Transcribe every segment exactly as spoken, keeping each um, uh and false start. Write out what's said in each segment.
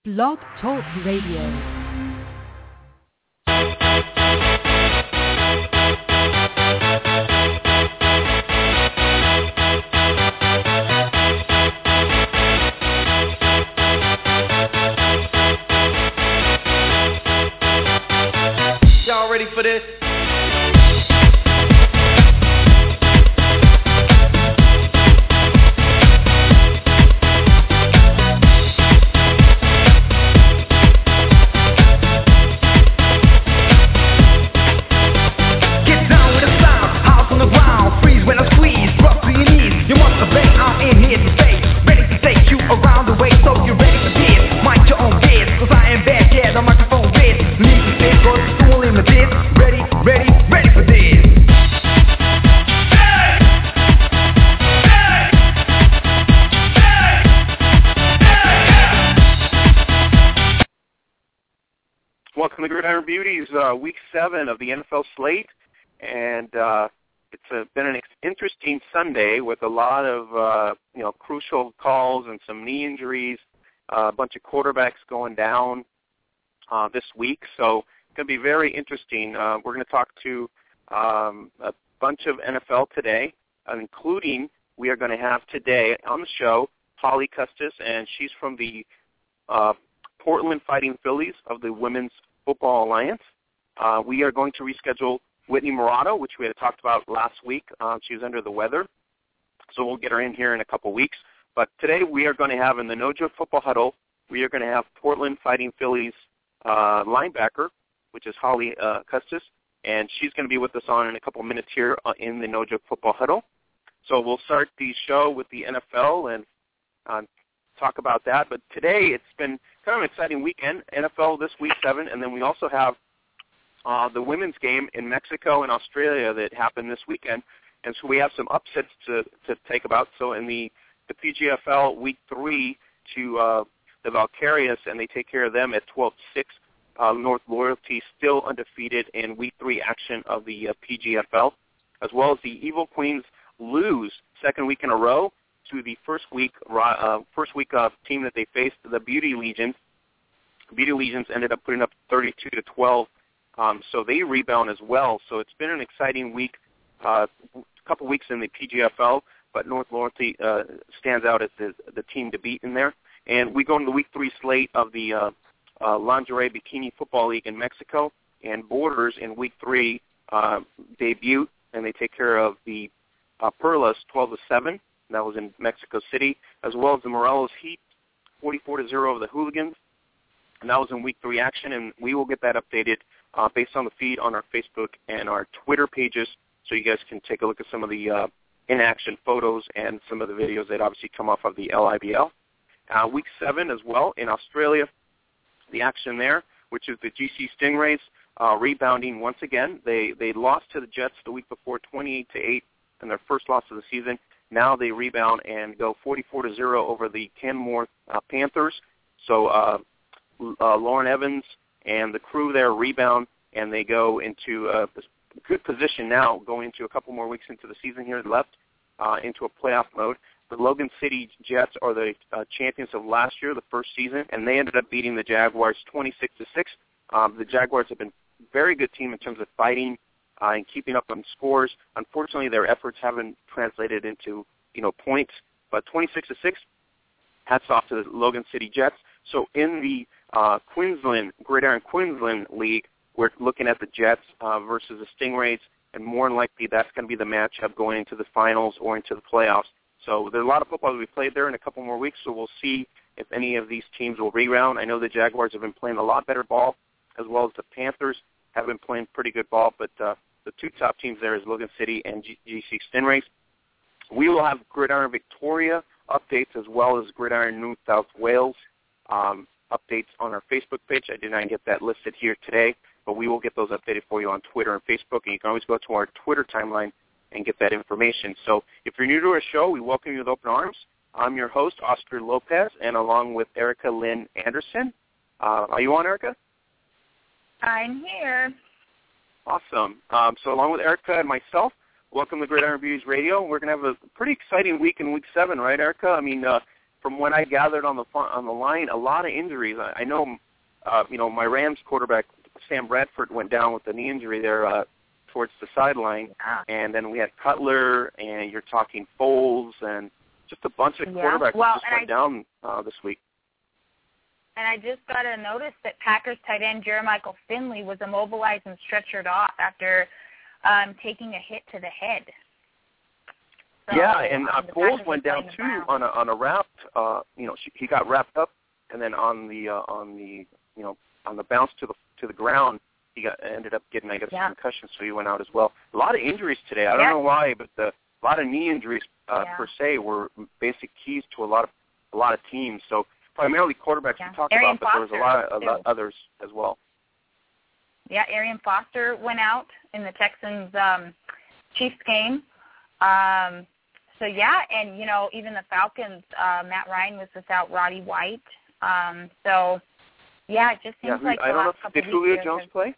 Blog Talk Radio. Ready for this? Welcome to Gridiron Beauties, uh, week seven of the N F L slate, and uh, it's uh, been an interesting Sunday with a lot of uh, you know crucial calls and some knee injuries, uh, a bunch of quarterbacks going down uh, this week, so it's going to be very interesting. Uh, we're going to talk to um, a bunch of N F L today, uh, including we are going to have today on the show Holly Custis, and she's from the uh, Portland Fighting Phillies of the Women's Football Alliance. Uh, we are going to reschedule Whitney Murata, which we had talked about last week. Uh, she was under the weather, so we'll get her in here in a couple weeks. But today we are going to have in the No Joke Football Huddle, we are going to have Portland Fighting Phillies uh, linebacker, which is Holly uh, Custis, and she's going to be with us on in a couple minutes here uh, in the No Joke Football Huddle. So we'll start the show with the N F L and uh, talk about that. But today it's been kind of an exciting weekend, N F L this week seven, and then we also have uh, the women's game in Mexico and Australia that happened this weekend, and so we have some upsets to, to take about. So in the, the P G F L week three to uh, the Valkyrias, and they take care of them at twelve six. Uh, North Loyalty still undefeated in week three action of the uh, P G F L, as well as the Evil Queens lose second week in a row to the first week uh, first week uh, team that they faced, the Beauty Legions. Beauty Legions ended up putting up thirty-two to twelve, um, so they rebound as well. So it's been an exciting week, uh, a couple weeks in the P G F L, but North Loyalty uh, stands out as the, the team to beat in there. And we go into the week three slate of the uh, uh, Lingerie Bikini Football League in Mexico, and Borders in week three uh, debut, and they take care of the uh, Perlas twelve to seven. That was in Mexico City, as well as the Morelos Heat, forty-four to zero over the Hooligans, and that was in week three action, and we will get that updated uh, based on the feed on our Facebook and our Twitter pages, so you guys can take a look at some of the uh, in-action photos and some of the videos that obviously come off of the L I B L. Uh, week seven as well in Australia, the action there, which is the G C Stingrays uh, rebounding once again. They they lost to the Jets the week before, twenty-eight to eight, in their first loss of the season. Now they rebound and go forty-four to zero over the Canmore uh, Panthers. So uh, uh, Lauren Evans and the crew there rebound, and they go into a good position now, going into a couple more weeks into the season here left, uh, into a playoff mode. The Logan City Jets are the uh, champions of last year, the first season, and they ended up beating the Jaguars twenty-six to six. Um, the Jaguars have been a very good team in terms of fighting Uh, and keeping up on scores. Unfortunately, their efforts haven't translated into, you know, points. But twenty-six to six, hats off to the Logan City Jets. So in the uh, Queensland, Gridiron Queensland League, we're looking at the Jets uh, versus the Stingrays, and more than likely that's going to be the matchup going into the finals or into the playoffs. So there's a lot of football to be played there in a couple more weeks, so we'll see if any of these teams will rebound. I know the Jaguars have been playing a lot better ball, as well as the Panthers have been playing pretty good ball, but uh, the two top teams there is Logan City and G- GC Stingrays. We will have Gridiron Victoria updates as well as Gridiron New South Wales um, updates on our Facebook page. I did not get that listed here today, but we will get those updated for you on Twitter and Facebook, and you can always go to our Twitter timeline and get that information. So if you're new to our show, we welcome you with open arms. I'm your host, Oscar Lopez, and along with Erica Lynn Anderson. Uh, are you on, Erica? I'm here. Awesome. Um, so along with Erica and myself, welcome to Gridiron Beauties Radio. We're going to have a pretty exciting week in week seven, right, Erica? I mean, uh, from what I gathered on the on the line, a lot of injuries. I, I know, uh, you know, my Rams quarterback Sam Bradford went down with a knee injury there uh, towards the sideline, ah. and then we had Cutler, and you're talking Foles, and just a bunch of yeah. quarterbacks well, just went I, down uh, this week. And I just got a notice that Packers tight end Jermichael Finley was immobilized and stretchered off after um, taking a hit to the head. So, yeah, and uh, um, Foles went down too around. on a on a wrap. Uh, you know, she, he got wrapped up, and then on the uh, on the you know on the bounce to the to the ground, he got ended up getting I guess yeah. a concussion, so he went out as well. A lot of injuries today. I don't yeah. know why, but the a lot of knee injuries uh, yeah. per se were basic keys to a lot of a lot of teams. So primarily quarterbacks yeah. we talked Arian about, but there was a lot of Foster, others as well. Yeah, Arian Foster went out in the Texans um, Chiefs game. Um, so yeah, and you know even the Falcons, uh, Matt Ryan was without Roddy White. Um, so yeah, it just seems yeah, who, like I the don't know. last If, couple did of Julio weeks Jones have, play?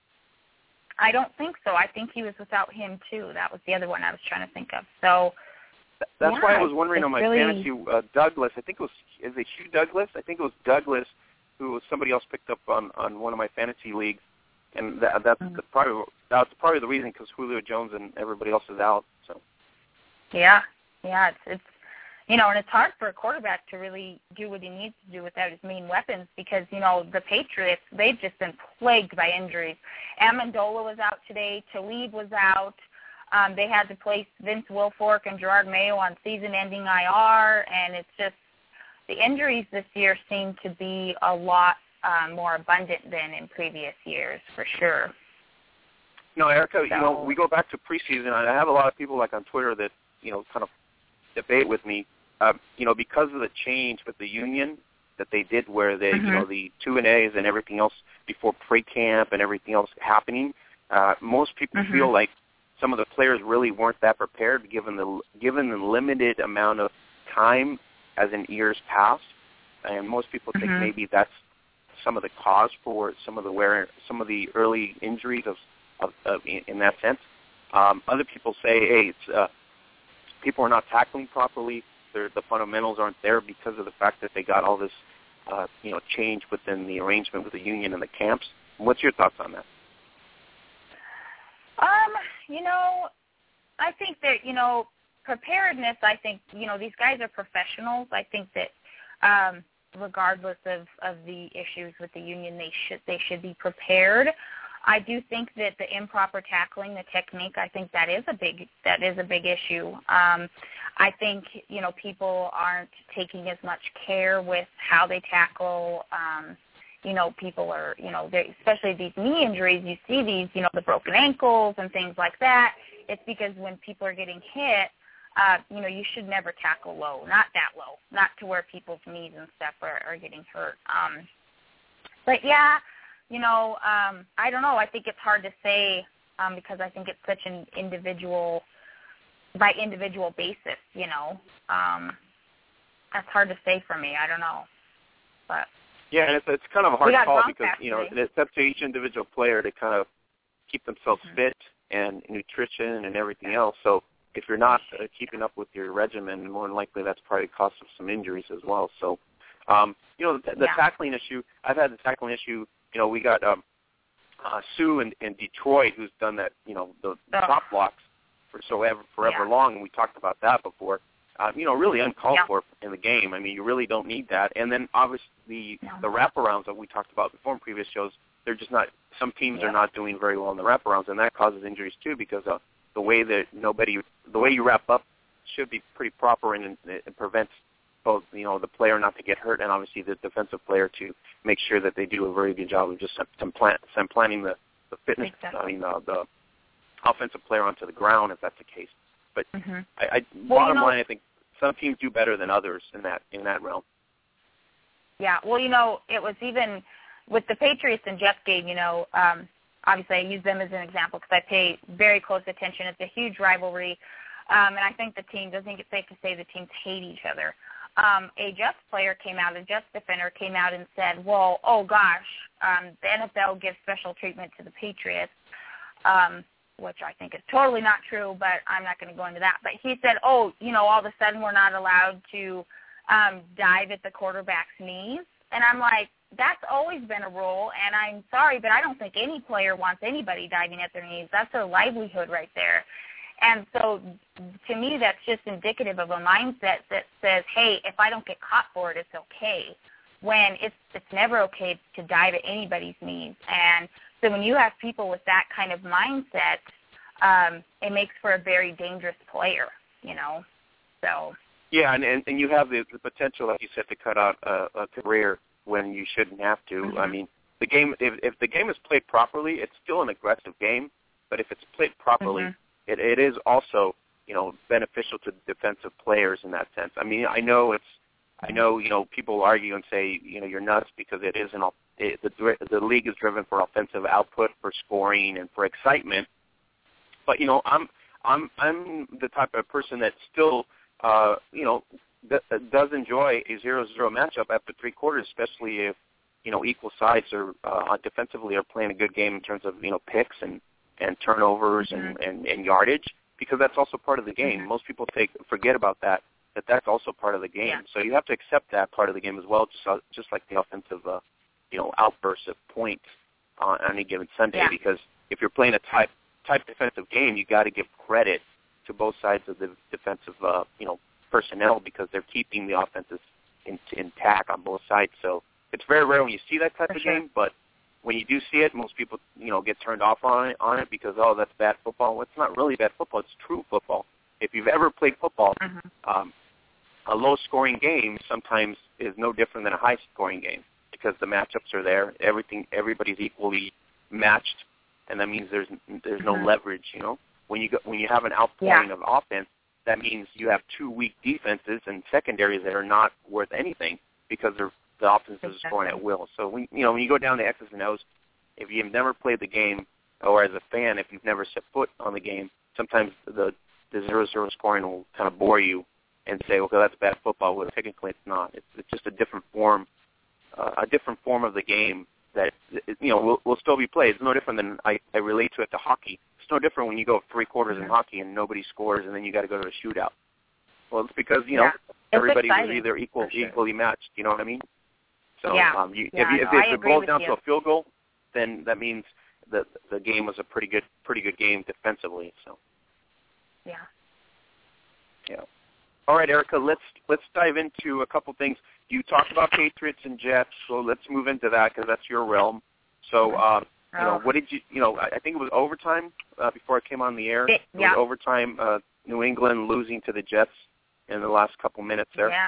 I don't think so. I think he was without him too. That was the other one I was trying to think of. So that's yeah, why I was wondering on my really, fantasy uh, Douglas. I think it was is it Hugh Douglas? I think it was Douglas who was somebody else picked up on, on one of my fantasy leagues, and that, that's mm-hmm. the probably that's probably the reason because Julio Jones and everybody else is out. So yeah, yeah, it's it's you know, and it's hard for a quarterback to really do what he needs to do without his main weapons because you know the Patriots they've just been plagued by injuries. Amendola was out today. Talib was out. Um, they had to place Vince Wilfork and Gerard Mayo on season-ending I R, and it's just the injuries this year seem to be a lot um, more abundant than in previous years, for sure. No, Erica, so, you know, we go back to preseason. I have a lot of people like on Twitter that you know kind of debate with me. Uh, you know, because of the change with the union that they did, where they, mm-hmm. you know, the two and A's and everything else before pre-camp and everything else happening. Uh, most people mm-hmm. feel like some of the players really weren't that prepared, given the given the limited amount of time as in years past, and most people think mm-hmm. maybe that's some of the cause for some of the wear, some of the early injuries of, of, of in, in that sense. Um, other people say, hey, it's uh, people are not tackling properly. They're, the fundamentals aren't there because of the fact that they got all this, uh, you know, change within the arrangement with the union and the camps. What's your thoughts on that? Um, you know, I think that, you know, preparedness, I think, you know, these guys are professionals. I think that um, regardless of, of the issues with the union, they should they should be prepared. I do think that the improper tackling, the technique, I think that is a big that is a big issue. Um, I think, you know, people aren't taking as much care with how they tackle. Um, you know, people are, you know, especially these knee injuries, you see these, you know, the broken ankles and things like that. It's because when people are getting hit, uh, you know, you should never tackle low, not that low, not to where people's knees and stuff are, are getting hurt. Um, but, yeah, you know, um, I don't know. I think it's hard to say um, because I think it's such an individual, by individual basis, you know. Um, that's hard to say for me. I don't know. But yeah, and it's, it's kind of a hard call because, you know, today. it's up to each individual player to kind of keep themselves mm-hmm. fit and nutrition and everything else. So if you're not uh, keeping up with your regimen, more than likely that's probably caused some injuries as well. So, um, you know, the, the yeah. tackling issue, I've had the tackling issue, you know, we got um, uh, Sue in, in Detroit who's done that, you know, the, the oh. top blocks for so ever, forever yeah. long, and we talked about that before. Um, you know, really uncalled yeah. for in the game. I mean, you really don't need that. And then, obviously, the, yeah. the wraparounds that we talked about before in previous shows, they're just not – some teams yeah. are not doing very well in the wraparounds, and that causes injuries too because uh, the way that nobody – the way you wrap up should be pretty proper and it prevents both, you know, the player not to get hurt and obviously the defensive player to make sure that they do a very good job of just planting the, the fitness – exactly. I mean, uh, the offensive player onto the ground if that's the case. But mm-hmm. I, I, well, bottom you know, line, I think some teams do better than others in that in that realm. Yeah, well, you know, it was even with the Patriots and Jets game, you know, um, obviously I use them as an example because I pay very close attention. It's a huge rivalry, um, and I think the teams, I think it's safe to say the teams hate each other. Um, a Jets player came out, a Jets defender came out and said, well, oh, gosh, um, the N F L gives special treatment to the Patriots. Um which I think is totally not true, but I'm not going to go into that. But he said, oh, you know, all of a sudden we're not allowed to um, dive at the quarterback's knees. And I'm like, that's always been a rule, and I'm sorry, but I don't think any player wants anybody diving at their knees. That's their livelihood right there. And so to me, that's just indicative of a mindset that says, hey, if I don't get caught for it, it's okay, when it's it's never okay to dive at anybody's knees. And so when you have people with that kind of mindset, um, it makes for a very dangerous player, you know. So yeah, and, and, and you have the, the potential, like you said, to cut out a, a career when you shouldn't have to. Mm-hmm. I mean, the game if, if the game is played properly, it's still an aggressive game, but if it's played properly, mm-hmm. it, it is also, you know, beneficial to defensive players in that sense. I mean, I know it's, I know, you know, people argue and say, you know, you're nuts because it is an, it, the the league is driven for offensive output, for scoring, and for excitement. But you know, I'm I'm I'm the type of person that still, uh, you know, th- does enjoy a zero-zero matchup after three quarters, especially if, you know, equal sides are uh, defensively are playing a good game in terms of, you know, picks and, and turnovers mm-hmm. and, and, and yardage, because that's also part of the game. Mm-hmm. Most people take forget about that, that that's also part of the game. Yeah. So you have to accept that part of the game as well, just uh, just like the offensive, uh, you know, outbursts of points on any given Sunday, yeah. because if you're playing a type type defensive game, you got to give credit to both sides of the defensive, uh, you know, personnel, because they're keeping the offenses in, intact on both sides. So it's very rare when you see that type For of sure. game, but when you do see it, most people, you know, get turned off on it, on it because, oh, that's bad football. Well, it's not really bad football. It's true football. If you've ever played football, mm-hmm. um, a low-scoring game sometimes is no different than a high-scoring game, because the matchups are there. Everything, everybody's equally matched, and that means there's there's mm-hmm. no leverage. You know, when you go, when you have an outpouring yeah. of offense, that means you have two weak defenses and secondaries that are not worth anything because they're, the offense is exactly. scoring at will. So when you know when you go down to X's and O's, if you've never played the game, or as a fan, if you've never set foot on the game, sometimes the the zero-zero scoring will kind of bore you and say, okay, that's bad football. Well, technically, it's not. It's, it's just a different form, uh, a different form of the game that, you know, will, will still be played. It's no different than I, I relate to it to hockey. It's no different when you go three quarters mm-hmm. in hockey and nobody scores, and then you got to go to a shootout. Well, it's because, you know, yeah. everybody exciting, was either equal, sure. equally matched. You know what I mean? So yeah. um, you, yeah, if, you, if, no, if it boils down you. to a field goal, then that means that the game was a pretty good, pretty good game defensively. So. Yeah. Yeah. All right, Erica, let's let's dive into a couple things. You talked about Patriots and Jets, so let's move into that because that's your realm. So, uh, you know, what did you, you know, I think it was overtime uh, before I came on the air. It, it yeah. was overtime, uh, New England losing to the Jets in the last couple minutes there. Yeah.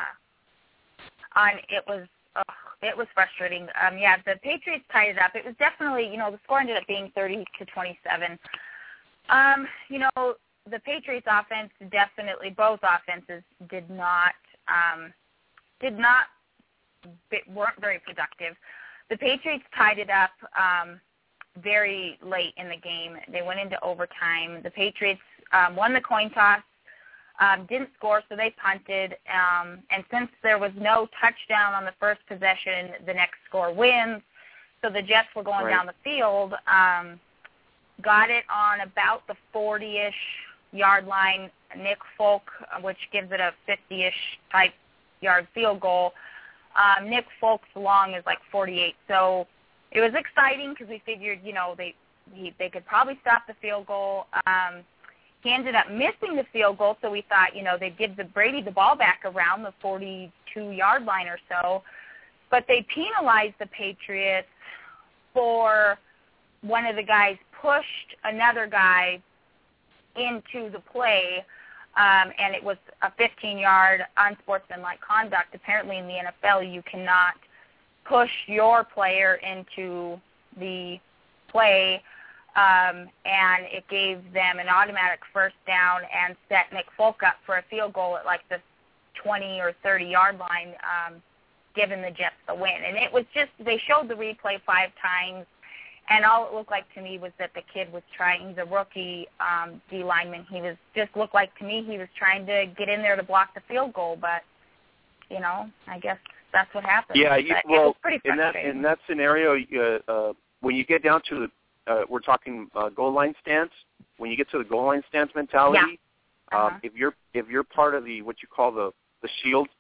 And it was, oh, it was frustrating. Um, yeah, the Patriots tied it up. It was definitely, you know, the score ended up being thirty to twenty-seven. Um, you know, the Patriots offense definitely, both offenses did not, um, did not, weren't very productive. The Patriots tied it up um, very late in the game. They went into overtime. The Patriots um, won the coin toss, um, didn't score, so they punted. Um, and since there was no touchdown on the first possession, the next score wins. So the Jets were going right. down the field, um, got it on about the forty-ish yard line. Nick Folk, which gives it a fifty-ish type yard field goal. Um, Nick Folk's long is like forty-eight. So it was exciting because we figured, you know, they he, they could probably stop the field goal. Um, he ended up missing the field goal, so we thought, you know, they'd give the Brady the ball back around the forty-two yard line or so. But they penalized the Patriots for one of the guys pushed another guy into the play, um, and it was a fifteen-yard unsportsmanlike conduct. Apparently in the N F L, you cannot push your player into the play, um, and it gave them an automatic first down and set Nick Folk up for a field goal at like the twenty or thirty-yard line, um, giving the Jets the win. And it was just, they showed the replay five times, and all it looked like to me was that the kid was trying, he's a rookie um, D lineman. He was just looked like to me he was trying to get in there to block the field goal, but, you know, I guess that's what happened. Yeah, you, well, it was pretty in that in that scenario, uh, uh, when you get down to, uh, we're talking uh, goal line stance, when you get to the goal line stance mentality, yeah. uh-huh. um, if you're if you're part of the, what you call the, the shield,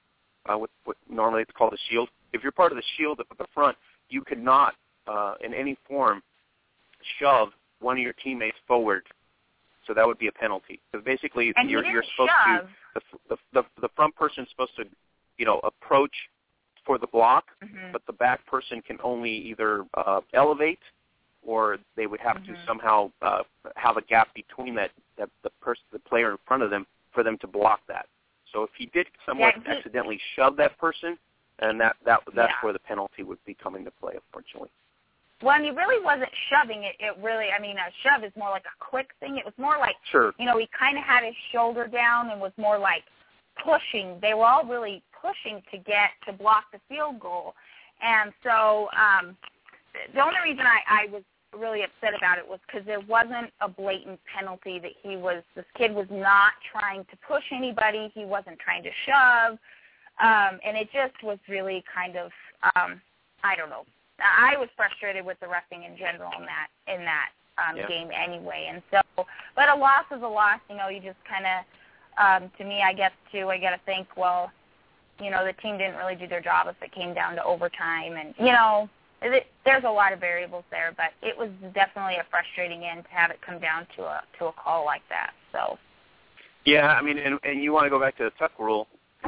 uh, with what normally it's called a shield. If you're part of the shield up at the front, you could not, uh, in any form, shove one of your teammates forward. So that would be a penalty. Because basically, and you're, you're supposed shove. to the, the the front person's supposed to, you know, approach for the block, mm-hmm. but the back person can only either uh, elevate, or they would have mm-hmm. to somehow uh, have a gap between that, that the person, the player in front of them, for them to block that. So if he did somewhat yeah, he, accidentally shove that person, and that, that that's yeah. where the penalty would be coming to play, unfortunately. Well, and he really wasn't shoving it. It really, I mean, a shove is more like a quick thing. It was more like, sure. you know, he kind of had his shoulder down and was more like pushing. They were all really pushing to get to block the field goal. And so um, the only reason I, I was really upset about it was because there wasn't a blatant penalty that he was, this kid was not trying to push anybody. He wasn't trying to shove. Um, and it just was really kind of, um, I don't know. I was frustrated with the reffing in general in that in that um, yeah. game anyway. And so, but a loss is a loss. You know, you just kind of, um, to me, I guess, too, I got to think, well, you know, the team didn't really do their job if it came down to overtime. And, you know, it, there's a lot of variables there, but it was definitely a frustrating end to have it come down to a to a call like that. So. Yeah, I mean, and, and you want to go back to the tuck rule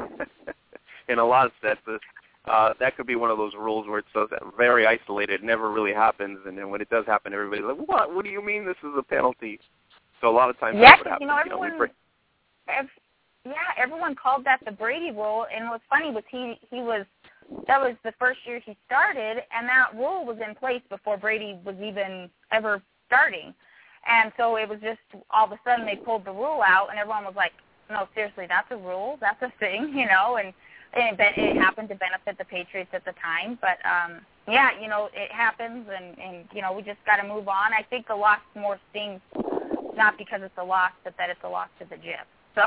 in a lot of senses. Uh, that could be one of those rules where it's so very isolated, never really happens, and then when it does happen, everybody's like, "What? What do you mean this is a penalty?" So a lot of times yeah, that's what happens. You know, everyone, you know, bring... ev- yeah, everyone called that the Brady rule, and what's funny was he he was that was the first year he started, and that rule was in place before Brady was even ever starting, and so it was just all of a sudden they pulled the rule out, and everyone was like, "No, seriously, that's a rule, that's a thing," you know, and. And it happened to benefit the Patriots at the time. But, um, yeah, you know, it happens, and, and you know, we just got to move on. I think the loss more stings not because it's a loss, but that it's a loss to the Jets. So,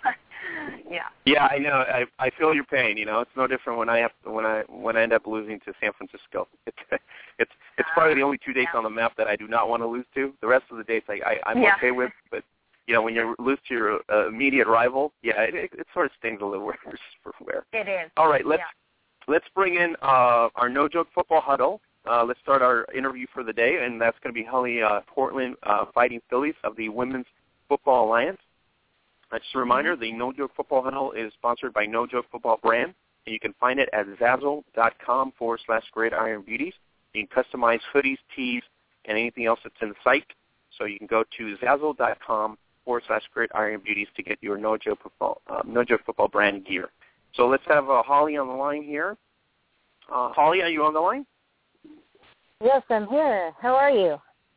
yeah. Yeah, I know. I I feel your pain. You know, it's no different when I have when I when I end up losing to San Francisco. It's it's it's probably the only two dates yeah. on the map that I do not want to lose to. The rest of the dates I, I I'm yeah. okay with, but. You know, when you lose to your uh, immediate rival, yeah, it, it, it sort of stings a little worse for wear. It is. All right, let's yeah. let's bring in uh, our No Joke Football Huddle. Uh, let's start our interview for the day, and that's going to be Holly uh, Portland uh, Fighting Phillies of the Women's Football Alliance. Uh, just a reminder, mm-hmm. the No Joke Football Huddle is sponsored by No Joke Football Brand, and you can find it at Zazzle.com forward slash Gridiron Beauties. You can customize hoodies, tees, and anything else that's in the site. So you can go to Zazzle.com forward slash Gridiron Beauties to get your No Joke Football, uh, No Joke Football brand gear. So let's have uh, Holly on the line here. Uh, Holly, are you on the line? Yes, I'm here. How are you?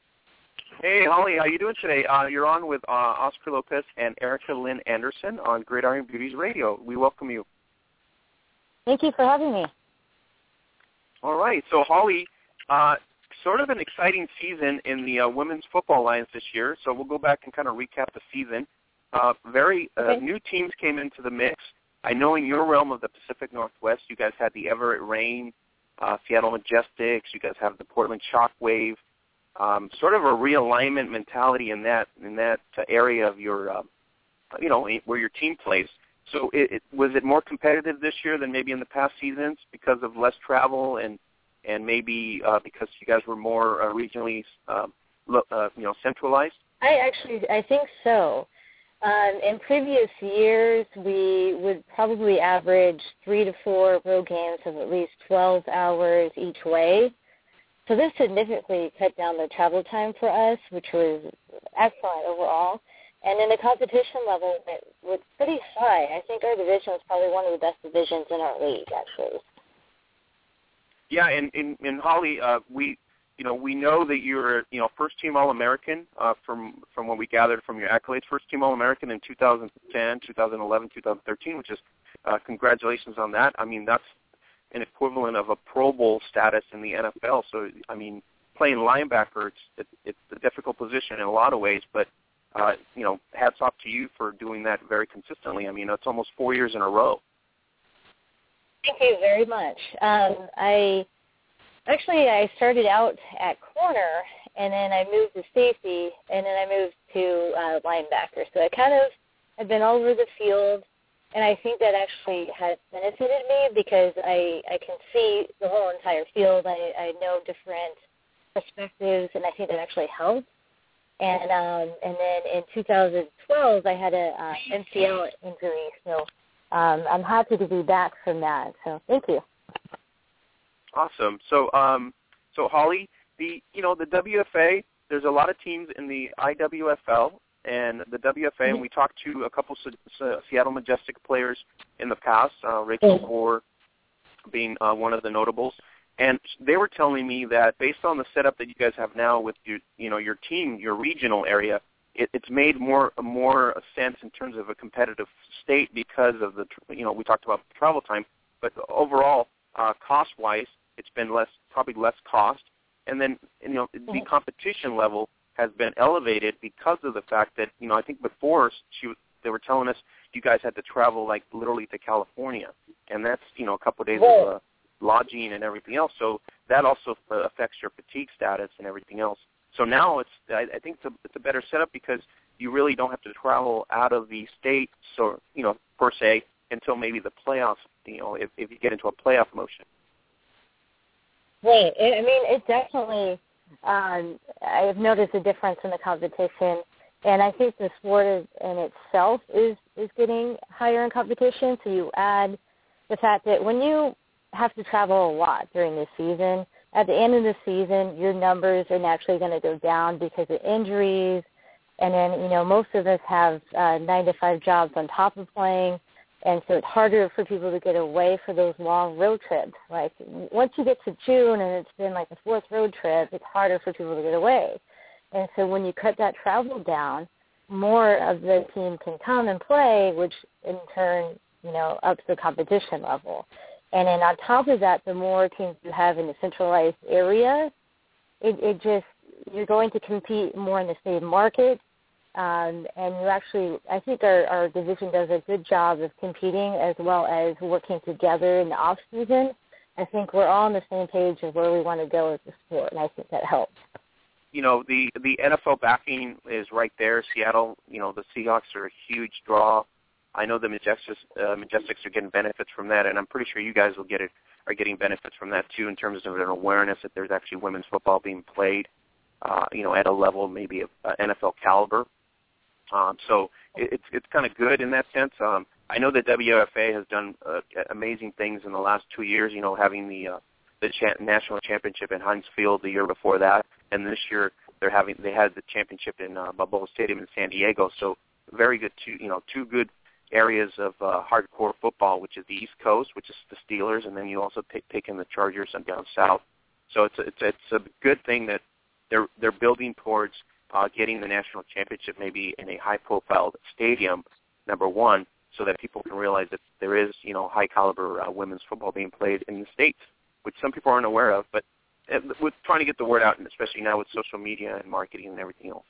Hey, Holly, how you doing today? Uh, you're on with uh, Oscar Lopez and Erica Lynn Anderson on Gridiron Beauties Radio. We welcome you. Thank you for having me. All right. So, Holly, uh, sort of an exciting season in the uh, Women's Football Alliance this year, so we'll go back and kind of recap the season. Uh, very uh, okay. new teams came into the mix. I know in your realm of the Pacific Northwest, you guys had the Everett Rain, uh, Seattle Majestics, you guys have the Portland Shockwave, um, sort of a realignment mentality in that in that uh, area of your, uh, you know, where your team plays. So it, it, was it more competitive this year than maybe in the past seasons because of less travel and and maybe uh, because you guys were more uh, regionally, uh, uh, you know, centralized? I actually, I think so. Um, in previous years, we would probably average three to four road games of at least twelve hours each way. So this significantly cut down the travel time for us, which was excellent overall. And in the competition level, it was pretty high. I think our division was probably one of the best divisions in our league, actually. Yeah, and, and, and Holly, uh, we, you know, we know that you're, you know, first-team All-American uh, from from what we gathered from your accolades. First-team All-American in two thousand ten, two thousand eleven, two thousand thirteen, which is uh, congratulations on that. I mean, that's an equivalent of a Pro Bowl status in the N F L. So, I mean, playing linebacker, it's it, it's a difficult position in a lot of ways, but uh, you know, hats off to you for doing that very consistently. I mean, it's almost four years in a row. Thank you very much. Um, I actually I started out at corner, and then I moved to safety, and then I moved to uh, linebacker. So I kind of have been all over the field, And I think that actually has benefited me because I, I can see the whole entire field. I, I know different perspectives, and I think that actually helps. And um, and then in two thousand twelve, I had a uh, M C L injury, so um, I'm happy to be back from that. So thank you. Awesome. So um, so Holly, the you know the W F A, there's a lot of teams in the I W F L. And the W F A, and we talked to a couple of Seattle Majestic players in the past, uh, Rachel Gore being uh, one of the notables, and they were telling me that based on the setup that you guys have now with your, you know, your team, your regional area, it, it's made more more sense in terms of a competitive state because of the, you know, we talked about travel time, but overall, uh, cost-wise, it's been less, probably less cost, and then, you know, the competition level has been elevated because of the fact that, you know, I think before she was, they were telling us you guys had to travel like literally to California, and that's, you know, a couple of days of uh, lodging and everything else. So that also uh, affects your fatigue status and everything else. So now it's, I, I think it's a, it's a better setup because you really don't have to travel out of the state, so, you know, per se, until maybe the playoffs, you know, if, if you get into a playoff motion. Right. I mean, it definitely, um, I've noticed a difference in the competition, and I think the sport is, in itself is, is getting higher in competition. So you add the fact that when you have to travel a lot during the season, at the end of the season, your numbers are naturally going to go down because of injuries. And then, you know, most of us have uh, nine to five jobs on top of playing. And so it's harder for people to get away for those long road trips. Like once you get to June and it's been like the fourth road trip, it's harder for people to get away. And so when you cut that travel down, more of the team can come and play, which in turn, you know, ups the competition level. And then on top of that, the more teams you have in the centralized area, it, it just, you're going to compete more in the same market. Um, and you actually, I think our, our division does a good job of competing as well as working together in the off season. I think we're all on the same page of where we want to go with the sport, and I think that helps. You know, the the N F L backing is right there. Seattle, you know, the Seahawks are a huge draw. I know the Majestics, uh, Majestics are getting benefits from that, and I'm pretty sure you guys will get it, are getting benefits from that too in terms of an awareness that there's actually women's football being played, uh, you know, at a level maybe of uh, N F L caliber. Um, so it, it's it's kind of good in that sense. Um, I know that W F A has done uh, amazing things in the last two years. You know, having the uh, the cha- national championship in Heinz Field the year before that, and this year they're having they had the championship in uh, Balboa Stadium in San Diego. So very good, two you know two good areas of uh, hardcore football, which is the East Coast, which is the Steelers, and then you also take take in the Chargers and down south. So it's a, it's a, it's a good thing that they're they're building towards. Uh, getting the national championship maybe in a high-profile stadium, number one, so that people can realize that there is, you know, high-caliber uh, women's football being played in the States, which some people aren't aware of. But uh, we're trying to get the word out, and especially now with social media and marketing and everything else.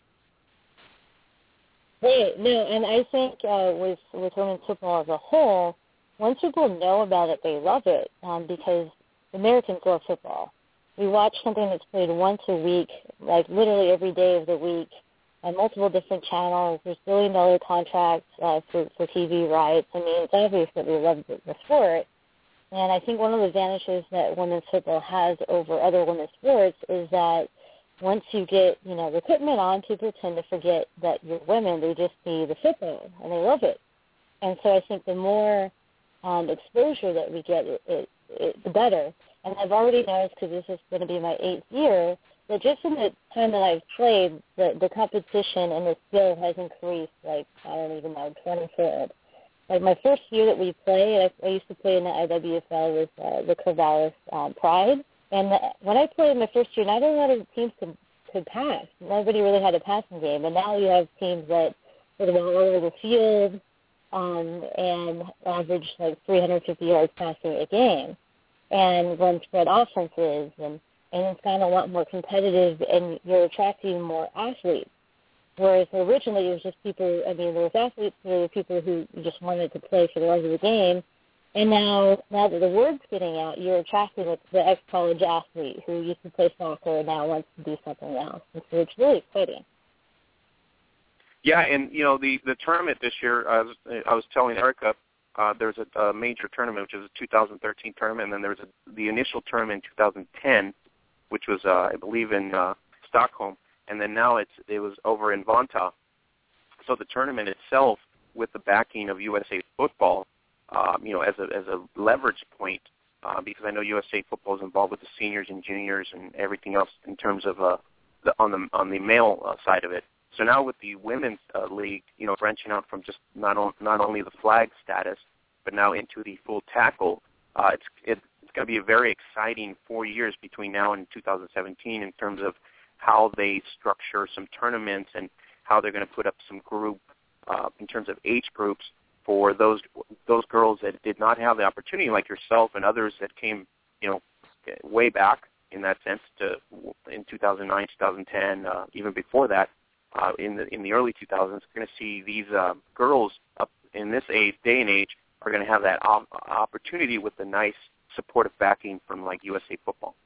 Right. No, and I think uh, with, with women's football as a whole, once people know about it, they love it um, because Americans love football. We watch something that's played once a week, like literally every day of the week, on multiple different channels. There's billion-dollar contracts uh, for, for T V rights. I mean, it's obvious that we love the, the sport. And I think one of the advantages that women's football has over other women's sports is that once you get, you know, the equipment on, people tend to forget that you're women. They just see the football, and they love it. And so I think the more um, exposure that we get, it, it, it, the better. And I've already noticed, because this is going to be my eighth year, that just in the time that I've played, the, the competition and the skill has increased, like, I don't even know, twenty-fold. Like, my first year that we played, I, I used to play in the I W F L with uh, the Corvallis um, Pride. And the, when I played my first year, not a lot of teams could, could pass. Nobody really had a passing game. And now you have teams that sort of all over the field um, and average, like, three hundred fifty yards passing a game. And run spread offenses, and, and it's gotten a lot more competitive, and you're attracting more athletes. Whereas originally it was just people, I mean, there was athletes, there were people who just wanted to play for the rest of the game. And now, now that the word's getting out, you're attracting the, the ex-college athlete who used to play soccer and now wants to do something else. And so it's really exciting. Yeah, and, you know, the, the tournament this year, I was, I was telling Erica, uh, there's a, a major tournament, which is a two thousand thirteen tournament, and then there was a, the initial tournament in two thousand ten, which was, uh, I believe, in uh, Stockholm, and then now it's it was over in Vantaa. So the tournament itself, with the backing of U S A Football, um, you know, as a as a leverage point, uh, because I know U S A Football is involved with the seniors and juniors and everything else in terms of uh, the, on the on the male uh, side of it. So now with the women's uh, league, you know, branching out from just not on, not only the flag status, but now into the full tackle, uh, it's it, it's going to be a very exciting four years between now and two thousand seventeen in terms of how they structure some tournaments and how they're going to put up some group uh, in terms of age groups for those those girls that did not have the opportunity, like yourself and others that came, you know, way back in that sense to in two thousand nine, two thousand ten, uh, even before that. Uh, in the in the early two thousands, we're going to see these uh, girls up in this age, day and age are going to have that op- opportunity with the nice supportive backing from like U S A Football.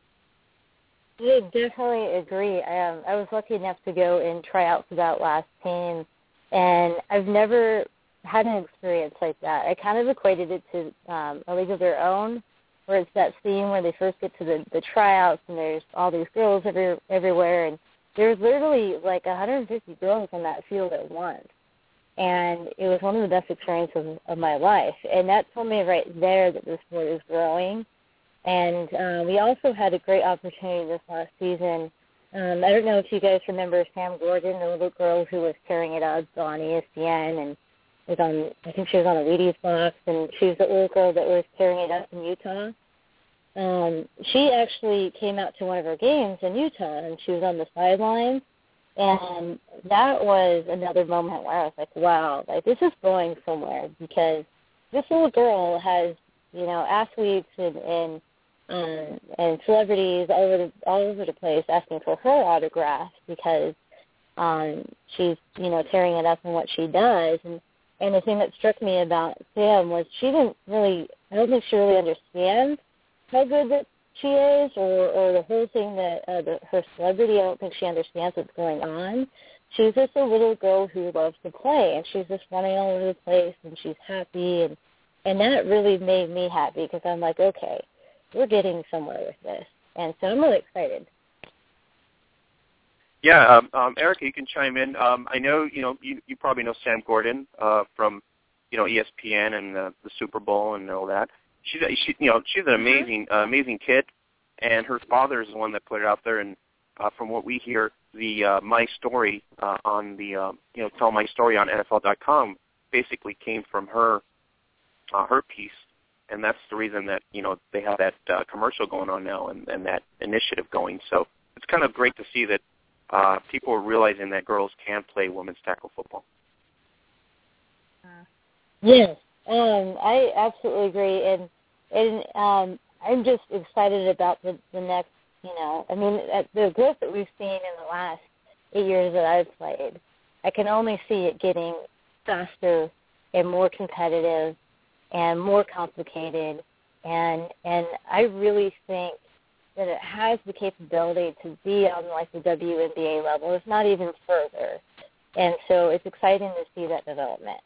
I definitely agree. Um, I was lucky enough to go and try out for that last team, and I've never had an experience like that. I kind of equated it to um, A League of Their Own, where it's that scene where they first get to the, the tryouts and there's all these girls every, everywhere, and there's literally like one hundred fifty girls on that field at once. And it was one of the best experiences of my life. And that told me right there that the sport is growing. And um, we also had a great opportunity this last season. Um, I don't know if you guys remember Sam Gordon, the little girl who was carrying it up on E S P N and was on, I think she was on a Wheaties box, and she was the little girl that was carrying it up in Utah. Um, she actually came out to one of her games in Utah, and she was on the sidelines, and that was another moment where I was like, wow, like this is going somewhere, because this little girl has, you know, athletes and and, um, and celebrities all over the all over the place asking for her autograph because um, she's, you know, tearing it up in what she does. And and the thing that struck me about Sam was she didn't really, I don't think she really understands how good that she is, or, or the whole thing that uh, the, her celebrity. I don't think she understands what's going on. She's just a little girl who loves to play, and she's just running all over the place, and she's happy, and and that really made me happy because I'm like, okay, we're getting somewhere with this, and so I'm really excited. Yeah, um, um, Erica, you can chime in. Um, I know you know you, you probably know Sam Gordon uh, from you know E S P N and uh, the Super Bowl and all that. She's she, you know she's an amazing uh, amazing kid, and her father is the one that put it out there. And uh, from what we hear, the uh, My Story uh, on the uh, you know Tell My Story on N F L dot com basically came from her uh, her piece, and that's the reason that you know they have that uh, commercial going on now and, and that initiative going. So it's kind of great to see that uh, people are realizing that girls can play women's tackle football. Yes, um, I absolutely agree, and and um, I'm just excited about the, the next. You know, I mean, the growth that we've seen in the last eight years that I've played, I can only see it getting faster and more competitive and more complicated, and and I really think that it has the capability to be on like the W N B A level, if not even further, and so it's exciting to see that development.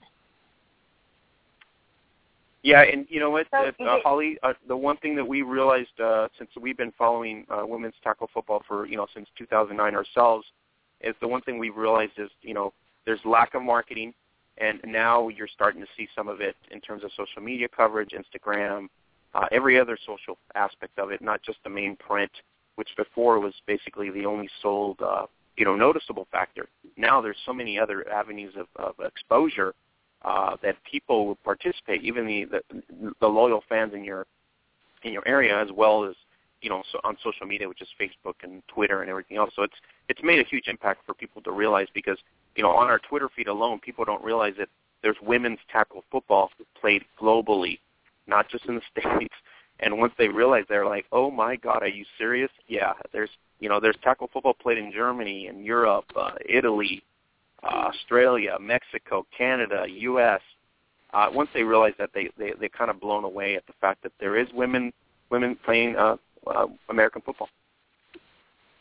Yeah, and you know what, uh, uh, Holly, uh, the one thing that we realized uh, since we've been following uh, women's tackle football for, you know, since two thousand nine ourselves, is the one thing we've realized is, you know, there's lack of marketing, and now you're starting to see some of it in terms of social media coverage, Instagram, uh, every other social aspect of it, not just the main print, which before was basically the only sold, uh, you know, noticeable factor. Now there's so many other avenues of, of exposure Uh, that people will participate, even the, the the loyal fans in your in your area, as well as you know so on social media, which is Facebook and Twitter and everything else. So it's it's made a huge impact for people to realize, because you know on our Twitter feed alone, people don't realize that there's women's tackle football played globally, not just in the States. And once they realize, they're like, oh my God, are you serious? Yeah, there's you know there's tackle football played in Germany and Europe, uh, Italy, Uh, Australia, Mexico, Canada, U S Uh, once they realize that, they they they kind of blown away at the fact that there is women women playing uh, uh, American football.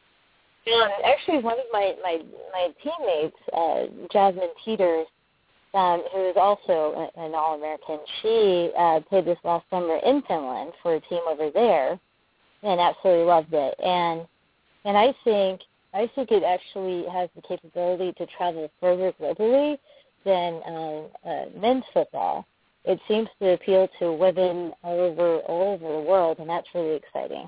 Yeah, actually, one of my my my teammates, uh, Jasmine Peters, um, who is also an All-American, she uh, played this last summer in Finland for a team over there and absolutely loved it. And and I think I think it actually has the capability to travel further globally than um, uh, men's football. It seems to appeal to women all over all over the world, and that's really exciting.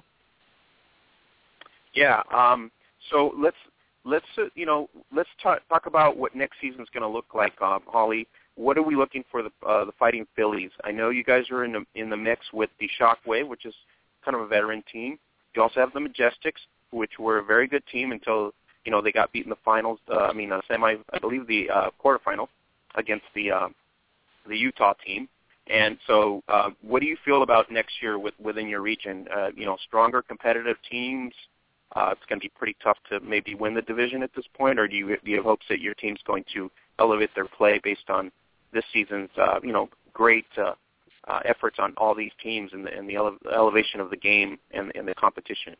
Yeah. Um, so let's let's uh, you know let's talk, talk about what next season's going to look like, um, Holly. What are we looking for the uh, the Fighting Phillies? I know you guys are in the in the mix with the Shockwave, which is kind of a veteran team. You also have the Majestics, which were a very good team until you know they got beat in the finals. Uh, I mean, uh, semi, I believe the uh, quarterfinal against the uh, the Utah team. And so, uh, what do you feel about next year with, within your region? Uh, you know, stronger competitive teams. Uh, it's going to be pretty tough to maybe win the division at this point, or do you do you have hopes that your team's going to elevate their play based on this season's uh, you know great uh, uh, efforts on all these teams and the, and the ele- elevation of the game and, and the competition?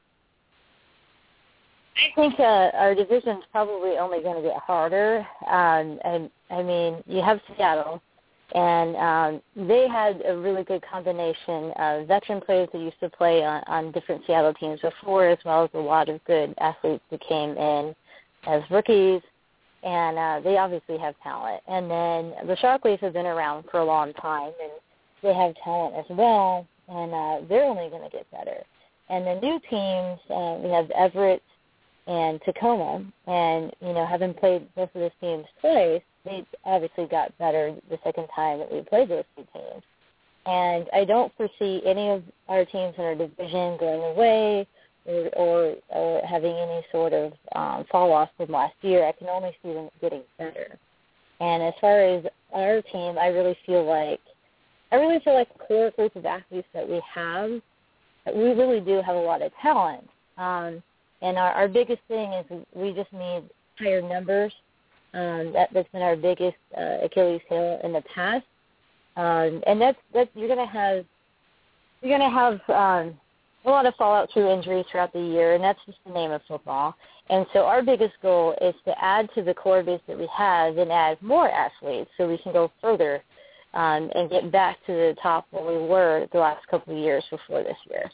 I think uh, our division's probably only going to get harder. Um, and I mean, you have Seattle, and um, they had a really good combination of veteran players that used to play on, on different Seattle teams before, as well as a lot of good athletes that came in as rookies. And uh, they obviously have talent. And then the Shockwaves have been around for a long time, and they have talent as well, and uh, they're only going to get better. And the new teams, uh, we have Everett and Tacoma, and, you know, having played both of those teams twice, they obviously got better the second time that we played those two teams. And I don't foresee any of our teams in our division going away or, or, or having any sort of um, fall-off from last year. I can only see them getting better. And as far as our team, I really feel like I really feel like the core group of athletes that we have, we really do have a lot of talent. Um, and our, our biggest thing is we just need higher numbers. Um, that, that's been our biggest uh, Achilles heel in the past. Um, and that's that's you're gonna have you're gonna have um, a lot of fallout through injuries throughout the year, and that's just the name of football. And so our biggest goal is to add to the core base that we have and add more athletes so we can go further um, and get back to the top where we were the last couple of years before this year.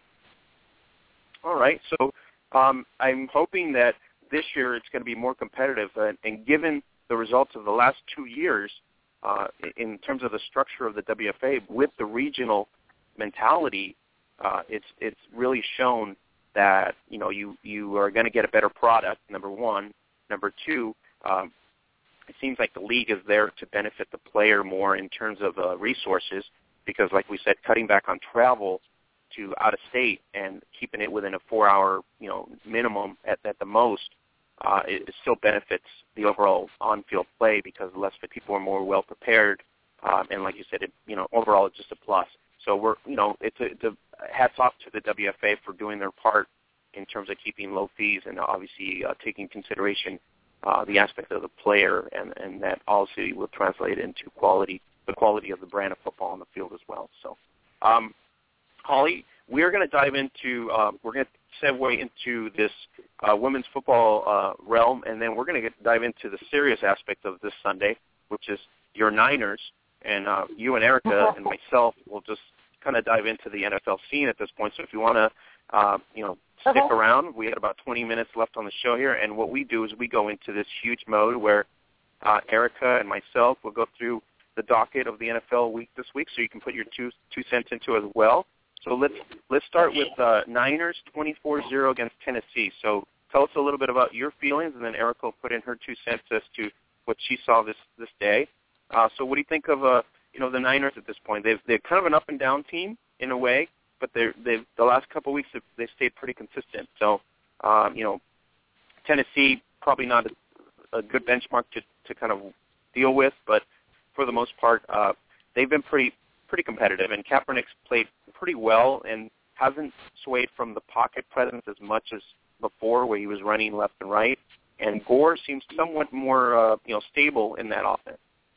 All right. So um, I'm hoping that this year it's going to be more competitive. Uh, and given the results of the last two years uh, in terms of the structure of the W F A with the regional mentality, uh, it's it's really shown that, you know, you, you are going to get a better product, number one. Number two, um, it seems like the league is there to benefit the player more in terms of uh, resources because, like we said, cutting back on travel to out of state and keeping it within a four-hour, you know, minimum at, at the most, uh, it, it still benefits the overall on-field play because less people are more well prepared, um, and like you said, it, you know, overall it's just a plus. So we're, you know, it's a, it's a hats off to the W F A for doing their part in terms of keeping low fees and obviously uh, taking consideration uh, the aspect of the player, and, and that also will translate into quality, the quality of the brand of football on the field as well. So, um, Holly, we're going to dive into, uh, we're going to segue into this uh, women's football uh, realm, and then we're going to dive into the serious aspect of this Sunday, which is your Niners, and uh, you and Erica and myself will just kind of dive into the N F L scene at this point. So if you want to, uh, you know, stick okay. around, we had about twenty minutes left on the show here, and what we do is we go into this huge mode where uh, Erica and myself will go through the docket of the N F L week this week, so you can put your two two cents into it as well. So let's let's start with uh, Niners twenty-four zero against Tennessee. So tell us a little bit about your feelings, and then Erica will put in her two cents as to what she saw this this day. Uh, so what do you think of uh, you know the Niners at this point? They've they're kind of an up and down team in a way, but they're they've the last couple of weeks they've, they've stayed pretty consistent. So um, you know Tennessee probably not a, a good benchmark to to kind of deal with, but for the most part uh, they've been pretty pretty competitive, and Kaepernick's played pretty well and hasn't swayed from the pocket presence as much as before, where he was running left and right. And Gore seems somewhat more, uh, you know, stable in that offense.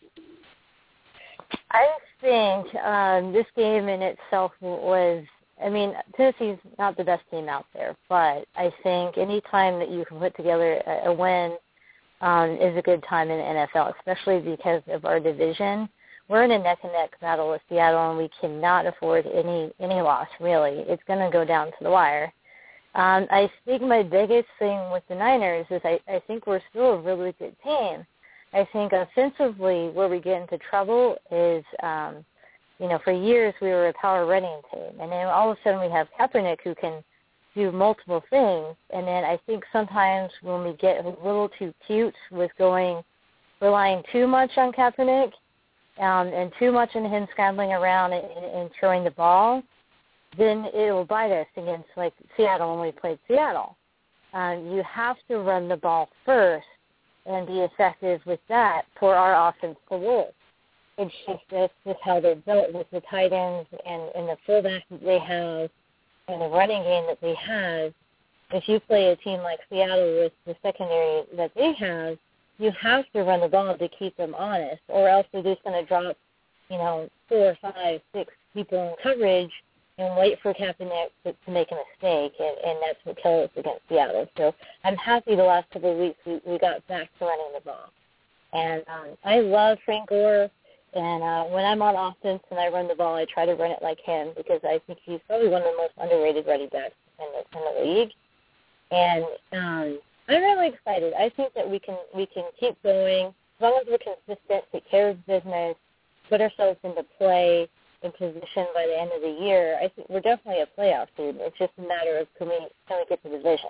I think um, this game in itself was, I mean, Tennessee's not the best team out there, but I think any time that you can put together a, a win um, is a good time in the N F L, especially because of our division. We're in a neck-and-neck battle with Seattle, and we cannot afford any any loss, really. It's going to go down to the wire. Um, I think my biggest thing with the Niners is I, I think we're still a really good team. I think offensively where we get into trouble is, um, you know, for years we were a power running team, and then all of a sudden we have Kaepernick who can do multiple things, and then I think sometimes when we get a little too cute with going, relying too much on Kaepernick um, and too much on him scrambling around and, and throwing the ball, then it will bite us against, like, Seattle when we played Seattle. Um, you have to run the ball first and be effective with that for our offense to work. It's just that's just how they're built with the tight ends and, and the fullback that they have and the running game that they have. If you play a team like Seattle with the secondary that they have, you have to run the ball to keep them honest, or else they're just going to drop, you know, four, five, six people in coverage and wait for Kaepernick to, to make a mistake, and, and that's what kills us against Seattle. So I'm happy the last couple of weeks we, we got back to running the ball. And um, I love Frank Gore, and uh, when I'm on offense and I run the ball, I try to run it like him because I think he's probably one of the most underrated running backs in the, in the league. And um, I'm really excited. I think that we can we can keep going as long as we're consistent, take care of business, put ourselves into play, in position by the end of the year. I think we're definitely a playoff team. It's just a matter of can we can we get the division.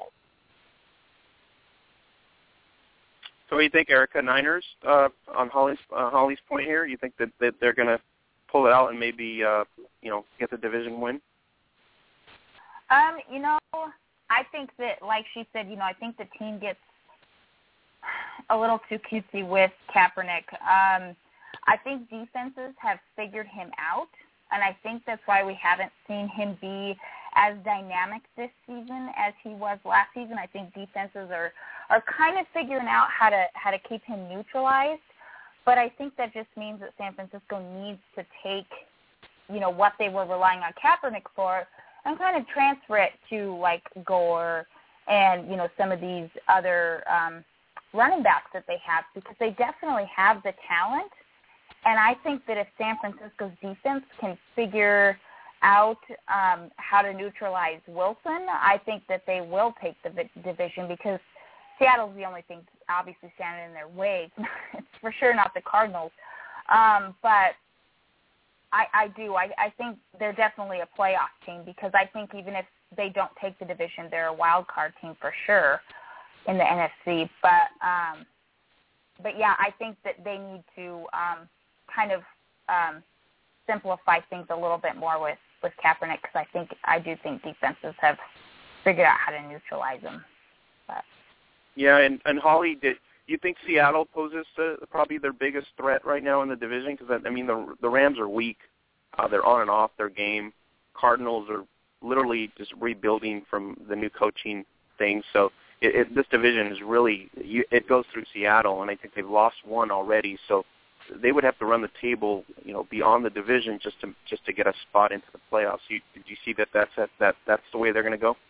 So, what do you think, Erica? Niners uh, on Holly's uh, Holly's point here. You think that, that they're going to pull it out and maybe uh, you know get the division win? Um, you know, I think that, like she said, you know, I think the team gets a little too cutesy with Kaepernick. Um, I think defenses have figured him out, and I think that's why we haven't seen him be as dynamic this season as he was last season. I think defenses are, are kind of figuring out how to how to keep him neutralized, but I think that just means that San Francisco needs to take, you know, what they were relying on Kaepernick for and kind of transfer it to, like, Gore and, you know, some of these other um, running backs that they have, because they definitely have the talent. And I think that if San Francisco's defense can figure out um, how to neutralize Wilson, I think that they will take the division, because Seattle's the only thing obviously standing in their way. It's for sure not the Cardinals. Um, but I, I do. I, I think they're definitely a playoff team, because I think even if they don't take the division, they're a wild card team for sure in the N F C. But, um, but yeah, I think that they need to um, – kind of um, simplify things a little bit more with, with Kaepernick, because I think I do think defenses have figured out how to neutralize him. But. Yeah, and, and Holly, did you think Seattle poses uh, probably their biggest threat right now in the division? Because, I mean, the the Rams are weak. Uh, they're on and off their game. Cardinals are literally just rebuilding from the new coaching thing. So it, it, this division is really, you, it goes through Seattle, and I think they've lost one already. So they would have to run the table, you know, beyond the division just to just to get a spot into the playoffs. You, did you see that that's that, that that's the way they're going to go?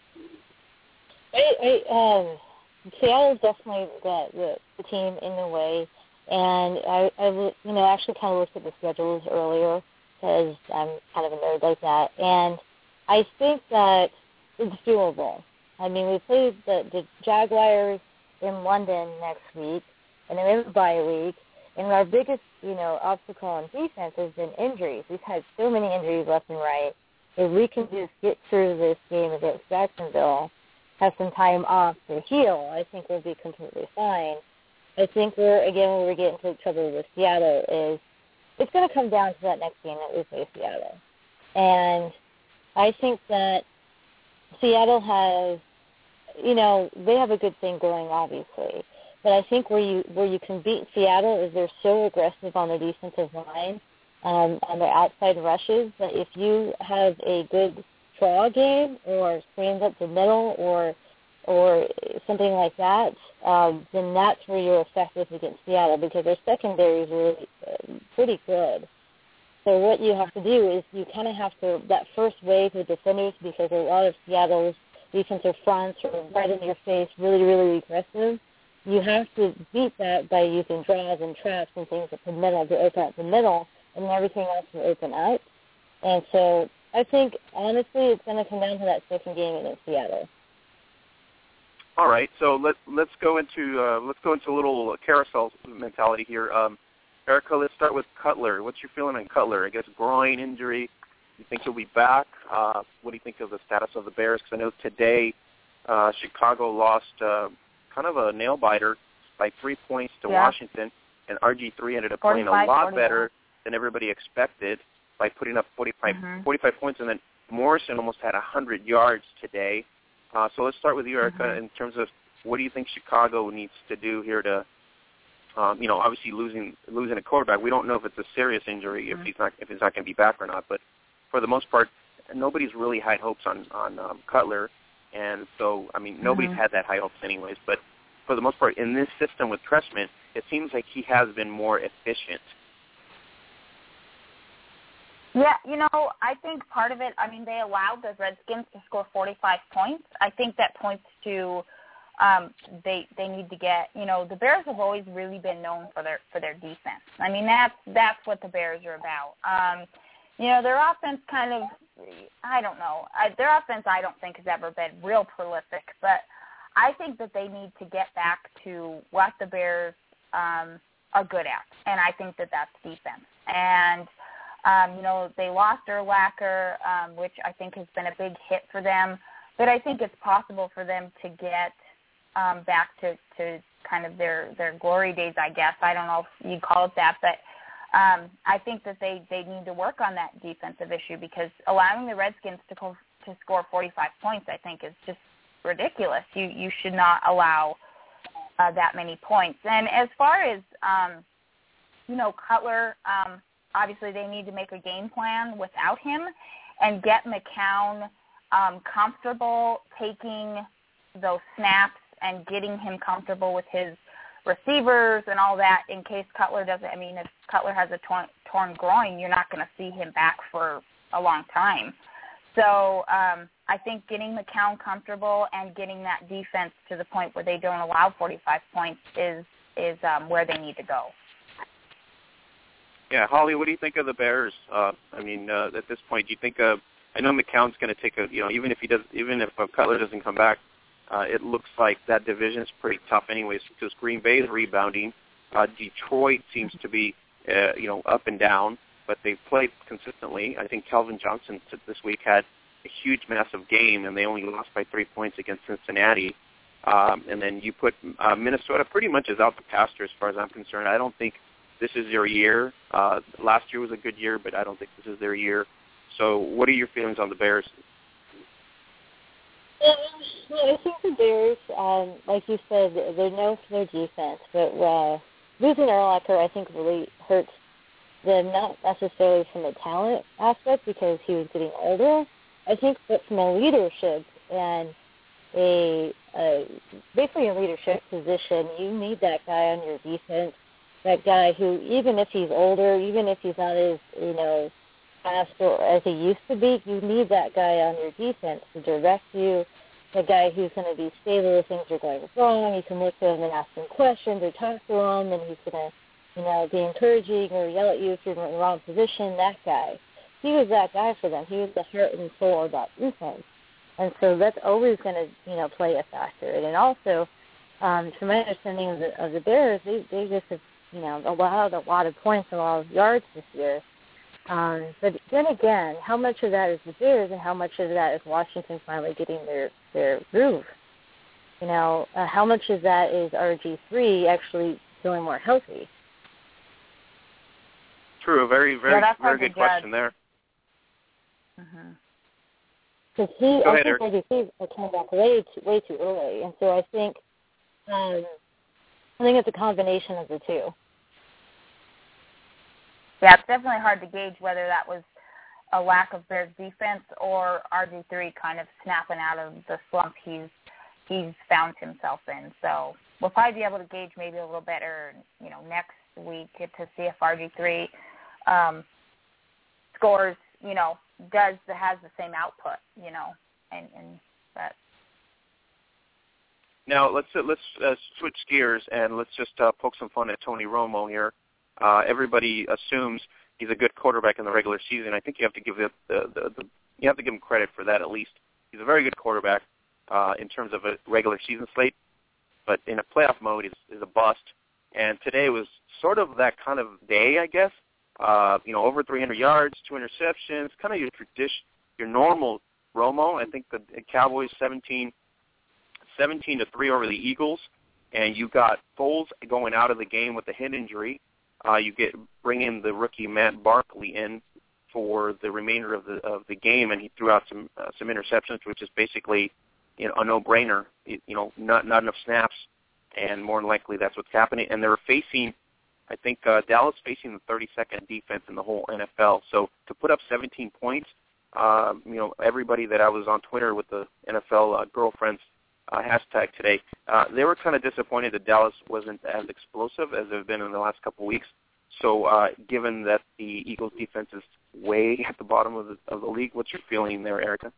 I, I, um, Seattle's definitely the, the the team in the way, and I, I you know actually kind of looked at the schedules earlier because I'm kind of a nerd like that, and I think that it's doable. I mean, we played the, the Jaguars in London next week, and then we have a bye week. And our biggest, you know, obstacle on defense has been injuries. We've had so many injuries left and right. If we can just get through this game against Jacksonville, have some time off to heal, I think we'll be completely fine. I think we're, again, when we get into trouble with Seattle is it's going to come down to that next game that we play Seattle. And I think that Seattle has, you know, they have a good thing going, obviously. But I think where you where you can beat Seattle is they're so aggressive on the defensive line, um, on their outside rushes, that if you have a good draw game or screens up the middle or or something like that, um, then that's where you're effective against Seattle, because their secondary is really uh, pretty good. So what you have to do is you kind of have to, that first wave of defenders, because a lot of Seattle's defensive fronts are right in your face, really, really aggressive. you have to beat that by using draws and traps and things at the middle to open up the middle, and everything else will open up. And so I think, honestly, it's going to come down to that second game against Seattle. All right, so let's let's go into uh, let's go into a little carousel mentality here. Um, Erica, let's start with Cutler. What's your feeling on Cutler? I guess groin injury. You think he'll be back? Uh, what do you think of the status of the Bears? Because I know today uh, Chicago lost uh, kind of a nail biter by three points to yeah. Washington, and R G three ended up playing a lot forty-one better than everybody expected by putting up forty-five, mm-hmm. forty-five points, and then Morrison almost had one hundred yards today. Uh, so let's start with you, Erica, mm-hmm. in terms of what do you think Chicago needs to do here to, um, you know, obviously losing losing a quarterback. We don't know if it's a serious injury, mm-hmm. if he's not if he's not going to be back or not. But for the most part, nobody's really had hopes on on um, Cutler, and so I mean nobody's mm-hmm. had that high hopes anyways. But for the most part, in this system with Trestman, it seems like he has been more efficient. Yeah, you know, I think part of it, I mean, they allowed the Redskins to score forty-five points. I think that points to um, they they need to get, you know, the Bears have always really been known for their for their defense. I mean, that's that's what the Bears are about. Um, you know, their offense kind of, I don't know, I, their offense I don't think has ever been real prolific, but I think that they need to get back to what the Bears um, are good at, and I think that that's defense. And Um, you know, they lost Urlacher, um, which I think has been a big hit for them. But I think it's possible for them to get um, back to, to kind of their, their glory days, I guess. I don't know if you'd call it that. But um, I think that they, they need to work on that defensive issue because allowing the Redskins to, co- to score forty-five points, I think, is just ridiculous. You, you should not allow uh, that many points. And as far as, um, you know, Cutler um, – obviously, they need to make a game plan without him and get McCown um, comfortable taking those snaps and getting him comfortable with his receivers and all that in case Cutler doesn't. I mean, if Cutler has a torn, torn groin, you're not going to see him back for a long time. So um, I think getting McCown comfortable and getting that defense to the point where they don't allow forty-five points is, is um, where they need to go. Yeah, Holly, what do you think of the Bears? Uh, I mean, uh, at this point, do you think? Uh, I know McCown's going to take a, you know, even if he does, even if uh, Cutler doesn't come back, uh, it looks like that division is pretty tough, anyways. Because Green Bay is rebounding, uh, Detroit seems to be, uh, you know, up and down, but they've played consistently. I think Calvin Johnson this week had a huge, massive game, and they only lost by three points against Cincinnati. Um, and then you put uh, Minnesota pretty much is out the pasture as far as I'm concerned. I don't think this is their year. Uh, last year was a good year, but I don't think this is their year. So what are your feelings on the Bears? Um, well, I think the Bears, um, like you said, they're known for their defense, but uh, losing Urlacher, I think, really hurts them, not necessarily from a talent aspect because he was getting older. I think that from a leadership and a, a basically a leadership position, you need that guy on your defense. That guy who, even if he's older, even if he's not as, you know, fast or as he used to be, you need that guy on your defense to direct you, the guy who's going to be stable if things are going wrong. You can look at him and ask him questions or talk to him, and he's going to, you know, be encouraging or yell at you if you're in the wrong position, that guy. He was that guy for them. He was the heart and soul of that defense. And so that's always going to, you know, play a factor. And also, um, from my understanding of the, of the Bears, they, they just have, you know, allowed a lot of points and a lot of yards this year. Um, but then again, how much of that is the Bears and how much of that is Washington finally getting their, their groove? You know, uh, how much of that is R G three actually feeling more healthy? True, a very, very, yeah, very good question there. Because mm-hmm. he, Go I ahead, think R G three came back way too, way too early, and so I think, um, I think it's a combination of the two. Yeah, it's definitely hard to gauge whether that was a lack of Bears defense or R G three kind of snapping out of the slump he's he's found himself in. So we'll probably be able to gauge maybe a little better, you know, next week to see if R G three um, scores, you know, does has the same output, you know, and and that. Now let's uh, let's uh, switch gears and let's just uh, poke some fun at Tony Romo here. Uh, everybody assumes he's a good quarterback in the regular season. I think you have to give the, the, the, the you have to give him credit for that at least. He's a very good quarterback uh, in terms of a regular season slate, but in a playoff mode, he's is a bust. And today was sort of that kind of day, I guess. Uh, you know, over three hundred yards, two interceptions, kind of your tradition, your normal Romo. I think the Cowboys seventeen, seventeen to three over the Eagles, and you got Foles going out of the game with a hip injury. Uh, you get bring in the rookie Matt Barkley in for the remainder of the of the game, and he threw out some uh, some interceptions, which is basically you know a no-brainer. You, you know, not not enough snaps, and more than likely that's what's happening. And they were facing, I think uh, Dallas facing the thirty-second defense in the whole N F L. So to put up seventeen points, uh, you know, everybody that I was on Twitter with the N F L uh, girlfriends uh, hashtag today, uh, they were kind of disappointed that Dallas wasn't as explosive as they've been in the last couple of weeks. So uh, given that the Eagles defense is way at the bottom of the, of the league, what's your feeling there, Erica?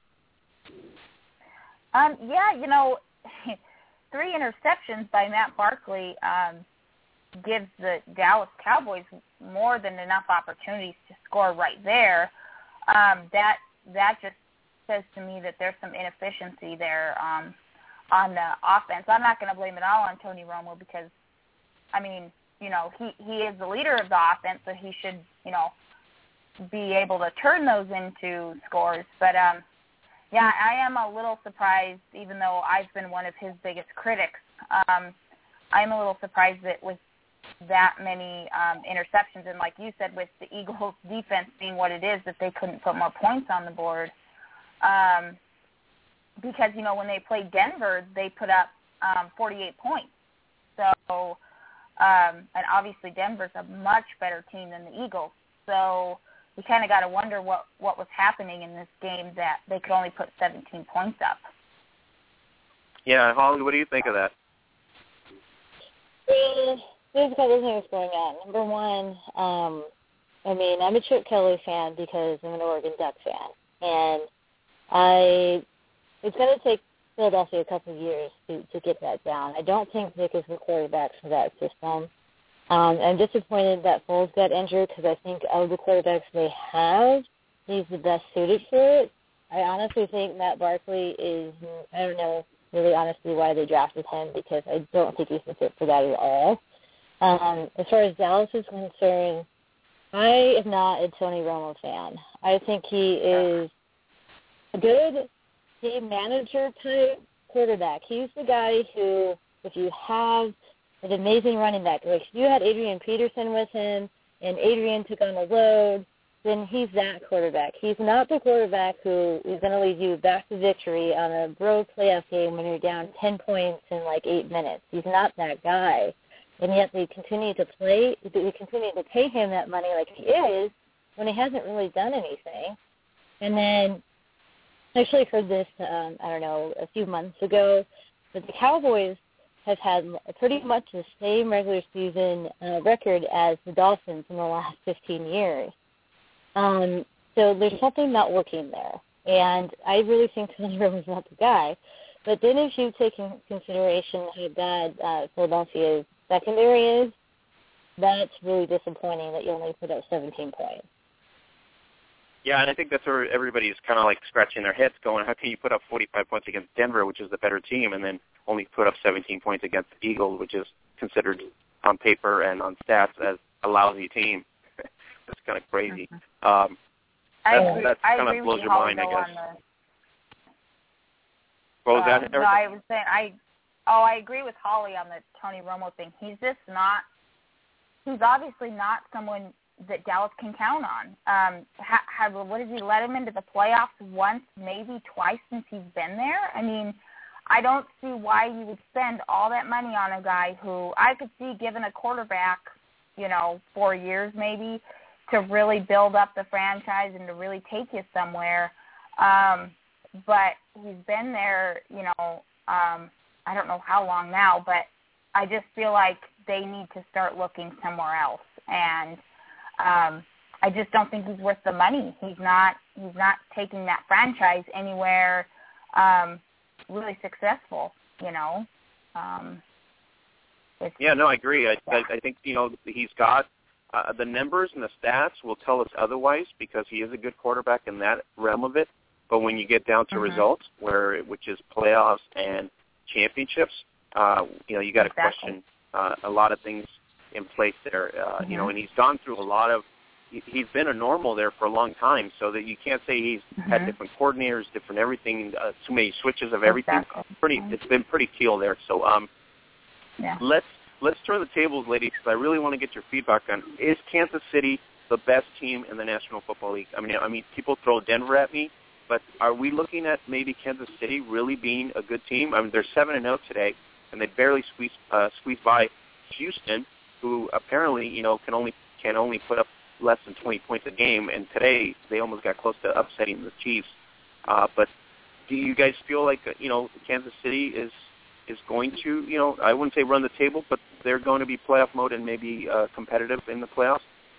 Um, yeah, you know, three interceptions by Matt Barkley um, gives the Dallas Cowboys more than enough opportunities to score right there. Um, that that just says to me that there's some inefficiency there um, on the offense. I'm not going to blame it all on Tony Romo because, I mean, you know, he, he is the leader of the offense, so he should, you know, be able to turn those into scores. But, um, yeah, I am a little surprised, even though I've been one of his biggest critics. Um, I'm a little surprised that with that many um, interceptions, and like you said, with the Eagles' defense being what it is, that they couldn't put more points on the board. Um, because, you know, when they played Denver, they put up um, forty-eight points. So, um, and obviously Denver's a much better team than the Eagles. So we kind of got to wonder what, what was happening in this game that they could only put seventeen points up. Yeah, Holly, what do you think of that? Well, there's a couple of things going on. Number one, um, I mean, I'm a Chip Kelly fan because I'm an Oregon Duck fan. And I, it's going to take Philadelphia a couple of years to, to get that down. I don't think Vic is the quarterback for that system. Um, I'm disappointed that Foles got injured because I think of the quarterbacks they have, he's the best suited for it. I honestly think Matt Barkley is, I don't know really honestly why they drafted him because I don't think he's the fit for that at all. Um, as far as Dallas is concerned, I am not a Tony Romo fan. I think he is a good team manager type quarterback. He's the guy who, if you have an amazing running back, like if you had Adrian Peterson with him and Adrian took on a load, then he's that quarterback. He's not the quarterback who is going to lead you back to victory on a road playoff game when you're down ten points in like eight minutes. He's not that guy. And yet they continue to play, they continue to pay him that money like he is when he hasn't really done anything. And then I actually heard this, um, I don't know, a few months ago, that the Cowboys have had pretty much the same regular season uh, record as the Dolphins in the last fifteen years. Um, so there's something not working there. And I really think Tony Romo's not the guy. But then if you take into consideration how bad uh, Philadelphia's secondary is, that's really disappointing that you only put up seventeen points. Yeah, and I think that's where everybody's kind of like scratching their heads going, how can you put up forty-five points against Denver, which is the better team, and then only put up seventeen points against the Eagles, which is considered on paper and on stats as a lousy team. That's kind of crazy. Mm-hmm. Um, I that's agree, that's I kind agree of blows with your mind, I guess. The, what was uh, that, Erica? No, I was saying, I, oh, I agree with Holly on the Tony Romo thing. He's just not, he's obviously not someone that Dallas can count on. Um, ha, have, what did he let him into the playoffs once, maybe twice since he's been there? I mean, I don't see why you would spend all that money on a guy who I could see given a quarterback, you know, four years maybe, to really build up the franchise and to really take you somewhere. Um, but he's been there, you know, um, I don't know how long now, but I just feel like they need to start looking somewhere else. And um, I just don't think he's worth the money. He's not. He's not taking that franchise anywhere um, really successful. You know. Um, it's, yeah, no, I agree. I, yeah. I, I think, you know, he's got uh, the numbers and the stats will tell us otherwise because he is a good quarterback in that realm of it. But when you get down to mm-hmm. results, where which is playoffs and championships, uh, you know, you got to exactly. question uh, a lot of things in place there. Uh, mm-hmm. You know, and he's gone through a lot of. He's been a normal there for a long time, so that you can't say he's mm-hmm. had different coordinators, different everything, uh, too many switches of everything. Exactly. Pretty, it's been pretty teal there. So um, yeah. let's let's turn the tables, ladies, because I really want to get your feedback on: is Kansas City the best team in the National Football League? I mean, I mean, people throw Denver at me, but are we looking at maybe Kansas City really being a good team? I mean, they're seven and zero today, and they barely squeeze uh, squeeze by Houston, who apparently, you know, can only can only put up less than twenty points a game, and today they almost got close to upsetting the Chiefs. Uh, but do you guys feel like, you know, Kansas City is is going to, you know, I wouldn't say run the table, but they're going to be playoff mode and maybe uh, competitive in the playoffs?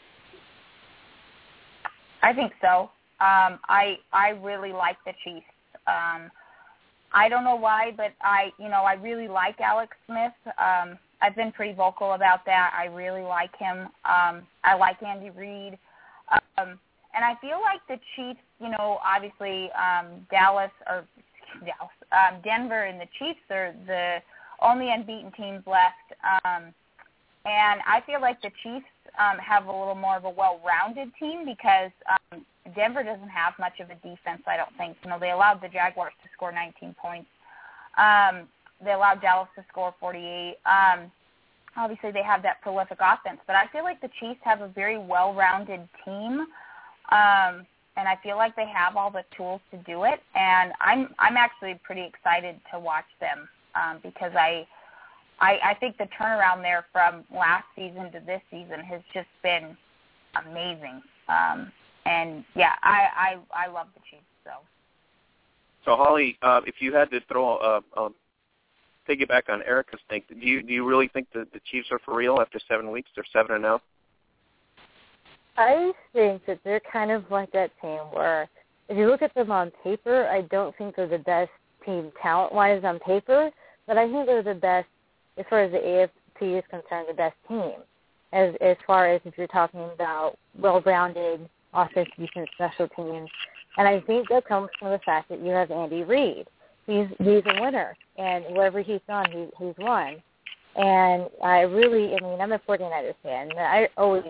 I think so. Um, I I really like the Chiefs. Um, I don't know why, but I, you know, I really like Alex Smith. Um, I've been pretty vocal about that. I really like him. Um, I like Andy Reid. Um, and I feel like the Chiefs, you know, obviously um, Dallas or Dallas, um, Denver and the Chiefs are the only unbeaten teams left. Um, and I feel like the Chiefs um, have a little more of a well-rounded team because um, Denver doesn't have much of a defense, I don't think. You know, they allowed the Jaguars to score nineteen points. Um, they allowed Dallas to score forty-eight. Um, obviously, they have that prolific offense, but I feel like the Chiefs have a very well-rounded team, um, and I feel like they have all the tools to do it. And I'm I'm actually pretty excited to watch them um, because I, I I think the turnaround there from last season to this season has just been amazing. Um, and yeah, I, I I love the Chiefs. So. So Holly, uh, if you had to throw a, a piggyback on Erica's thing, do you do you really think that the Chiefs are for real after seven weeks? They're seven and zero. I think that they're kind of like that team where, if you look at them on paper, I don't think they're the best team talent-wise on paper, but I think they're the best as far as the A F C is concerned, the best team. As as far as if you're talking about well-rounded offense, defense, special teams. And I think that comes from the fact that you have Andy Reid. He's he's a winner, and wherever he's gone, he, he's won. And I really, I mean, I'm a 49ers fan. And I always,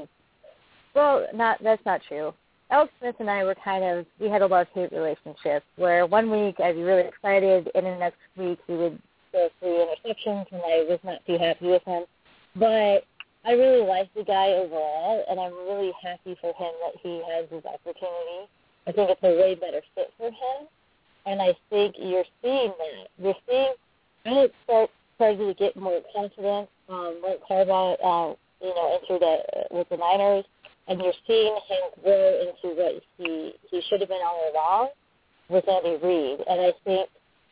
well, not that's not true. Alex Smith and I were kind of, we had a love-hate relationship where one week I'd be really excited, and the next week he would throw three interceptions, and I was not too happy with him. But I really like the guy overall, and I'm really happy for him that he has his opportunity. I think it's a way better fit for him, and I think you're seeing that. You're seeing Alex start starting to get more confident um, when Harbaugh, uh, you know, entered the, with the Niners, and you're seeing him grow into what he he should have been all along with Andy Reid. And I think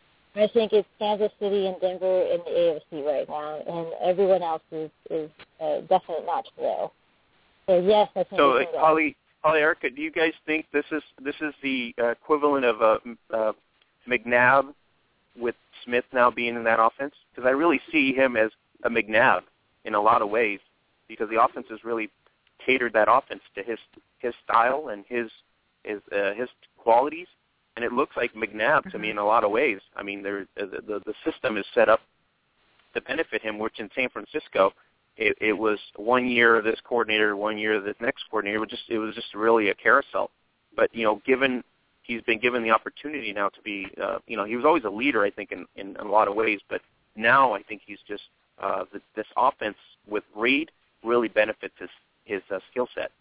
I think it's Kansas City and Denver in the A F C right now, and everyone else is is uh, definitely not below. So yes, I think. So, Holly, Holly, Erica, do you guys think this is this is the uh, equivalent of uh, uh, McNabb with Smith now being in that offense? Because I really see him as a McNabb in a lot of ways, because the offense has really catered that offense to his his style and his his uh, his qualities. And it looks like McNabb to me in a lot of ways. I mean, there, the, the the system is set up to benefit him, which in San Francisco, it, it was one year this coordinator, one year this next coordinator. It was just it was just really a carousel. But you know, given he's been given the opportunity now to be, uh, you know, he was always a leader, I think, in, in a lot of ways. But now I think he's just uh, the, this offense with Reid really benefits his his uh, skill set.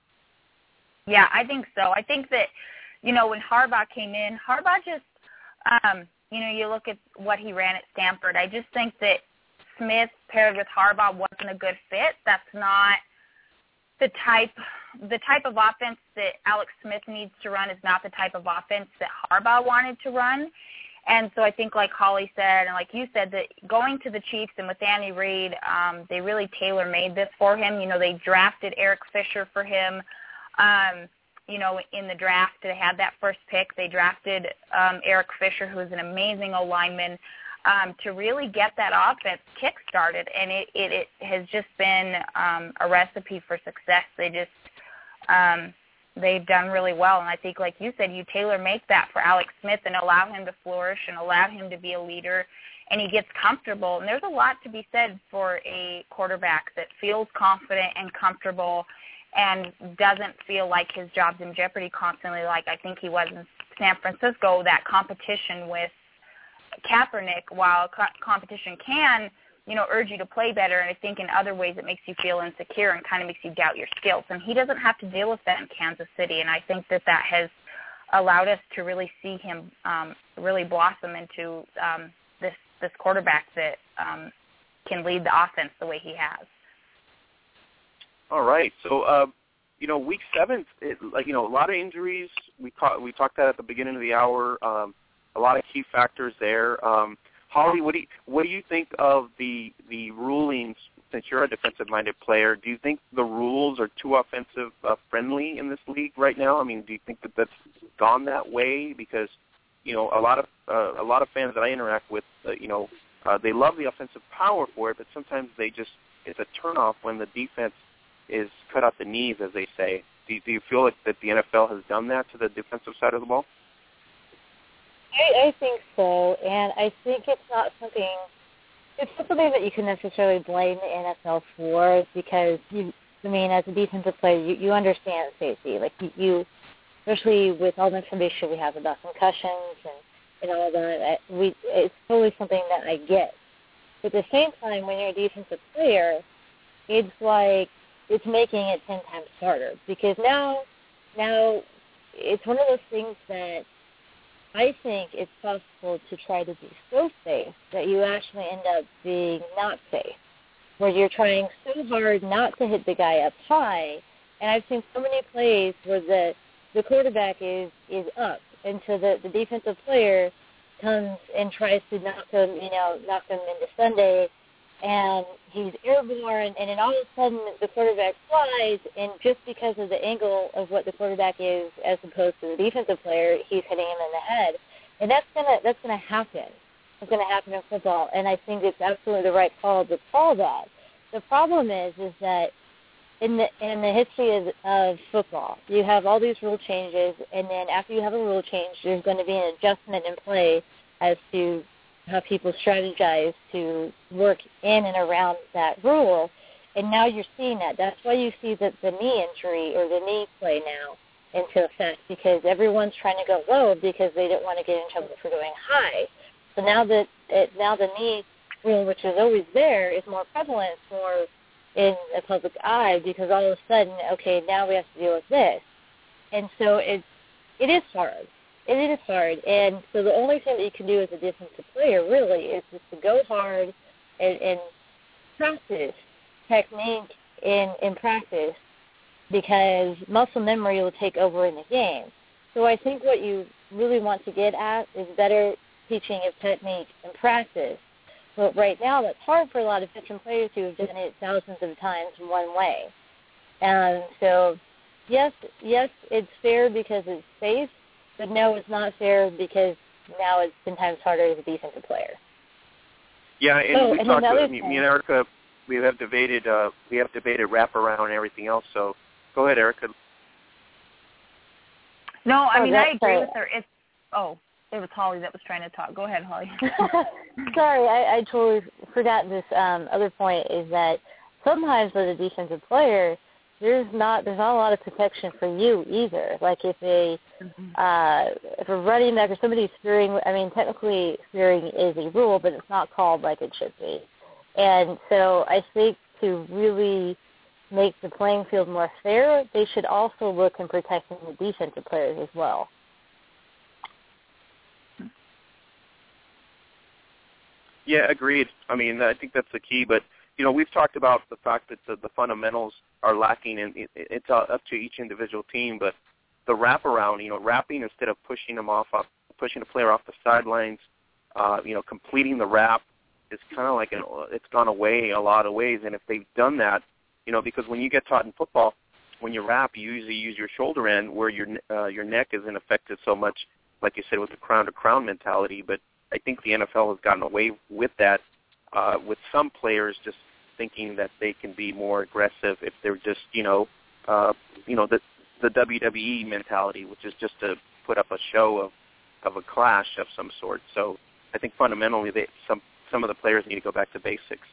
Yeah, I think so. I think that. You know, when Harbaugh came in, Harbaugh just, um, you know, you look at what he ran at Stanford. I just think that Smith paired with Harbaugh wasn't a good fit. That's not the type, the type of offense that Alex Smith needs to run is not the type of offense that Harbaugh wanted to run. And so I think, like Holly said, and like you said, that going to the Chiefs and with Andy Reid, um, they really tailor-made this for him. You know, they drafted Eric Fisher for him. Um, You know, in the draft, they had that first pick. They drafted um, Eric Fisher, who's an amazing O-lineman. um, to really get that offense kick-started, and it, it, it has just been um, a recipe for success. They just um, they've done really well, and I think, like you said, you tailor-make that for Alex Smith and allow him to flourish and allow him to be a leader, and he gets comfortable. And there's a lot to be said for a quarterback that feels confident and comfortable and doesn't feel like his job's in jeopardy constantly, like I think he was in San Francisco. That competition with Kaepernick, while co- competition can, you know, urge you to play better, and I think in other ways it makes you feel insecure and kind of makes you doubt your skills. And he doesn't have to deal with that in Kansas City, and I think that that has allowed us to really see him um, really blossom into um, this this quarterback that um, can lead the offense the way he has. All right. So, uh, you know, week seven, it, like, you know, a lot of injuries. We, ca- we talked that at the beginning of the hour. Um, a lot of key factors there. Um, Holly, what do you, what do you think of the the rulings? Since you're a defensive-minded player, do you think the rules are too offensive uh, friendly in this league right now? I mean, do you think that that's gone that way? Because, you know, a lot of uh, a lot of fans that I interact with, uh, you know, uh, they love the offensive power for it, but sometimes they just it's a turnoff when the defense is cut out the knees, as they say. Do, do you feel like that the N F L has done that to the defensive side of the ball? I, I think so, and I think it's not something, it's not something that you can necessarily blame the N F L for, because, you, I mean, as a defensive player, you, you understand safety. Like, you, you, especially with all the information we have about concussions and, and all that, we, it's totally something that I get. But at the same time, when you're a defensive player, it's like, it's making it ten times harder, because now, now it's one of those things that I think it's possible to try to be so safe that you actually end up being not safe, where you're trying so hard not to hit the guy up high. And I've seen so many plays where the the quarterback is, is up, and so the, the defensive player comes and tries to knock him, you know, knock him into Sunday, and he's airborne, and then all of a sudden the quarterback flies, and just because of the angle of what the quarterback is as opposed to the defensive player, he's hitting him in the head. And that's gonna that's gonna happen. It's gonna happen in football, and I think it's absolutely the right call to call that. The problem is is that in the in the history of, of football, you have all these rule changes, and then after you have a rule change, there's going to be an adjustment in play as to how people strategize to work in and around that rule, and now you're seeing that. That's why you see the, the knee injury or the knee play now into effect, because everyone's trying to go low because they don't want to get in trouble for going high. So now that it, now the knee rule, which is always there, is more prevalent, more in the public eye, because all of a sudden, okay, now we have to deal with this. And so it it is hard. It is hard, and so the only thing that you can do as a defensive player really is just to go hard and, and practice technique in, in practice, because muscle memory will take over in the game. So I think what you really want to get at is better teaching of technique in practice. But right now that's hard for a lot of veteran players who have done it thousands of times in one way. And so, yes, yes, it's fair because it's safe, but no, it's not fair because now it's ten times harder as a defensive player. Yeah, and oh, we and talked to thing, me and Erica. We have debated. Uh, we have debated wraparound and everything else. So, go ahead, Erica. No, I oh, mean I agree sorry. with her. It's oh, it was Holly that was trying to talk. Go ahead, Holly. Sorry, I, I totally forgot this um, other point. Is that sometimes as a defensive player, there's not there's not a lot of protection for you either. Like if a mm-hmm. uh, if a running back or somebody's spearing, I mean technically spearing is a rule, but it's not called like it should be. And so I think to really make the playing field more fair, they should also look in protecting the defensive players as well. Yeah, agreed. I mean, I think that's the key. But you know, we've talked about the fact that the, the fundamentals are lacking, and it, it's up to each individual team. But the wraparound, you know, wrapping instead of pushing them off, off pushing a player off the sidelines, uh, you know, completing the wrap is kind of like an, it's gone away a lot of ways. And if they've done that, you know, because when you get taught in football, when you wrap, you usually use your shoulder end where your uh, your neck isn't affected so much, like you said, with the crown to crown mentality. But I think the N F L has gotten away with that, uh, with some players just thinking that they can be more aggressive if they're just, you know, uh, you know, the the W W E mentality, which is just to put up a show of, of a clash of some sort. So I think fundamentally they, some some of the players need to go back to basics.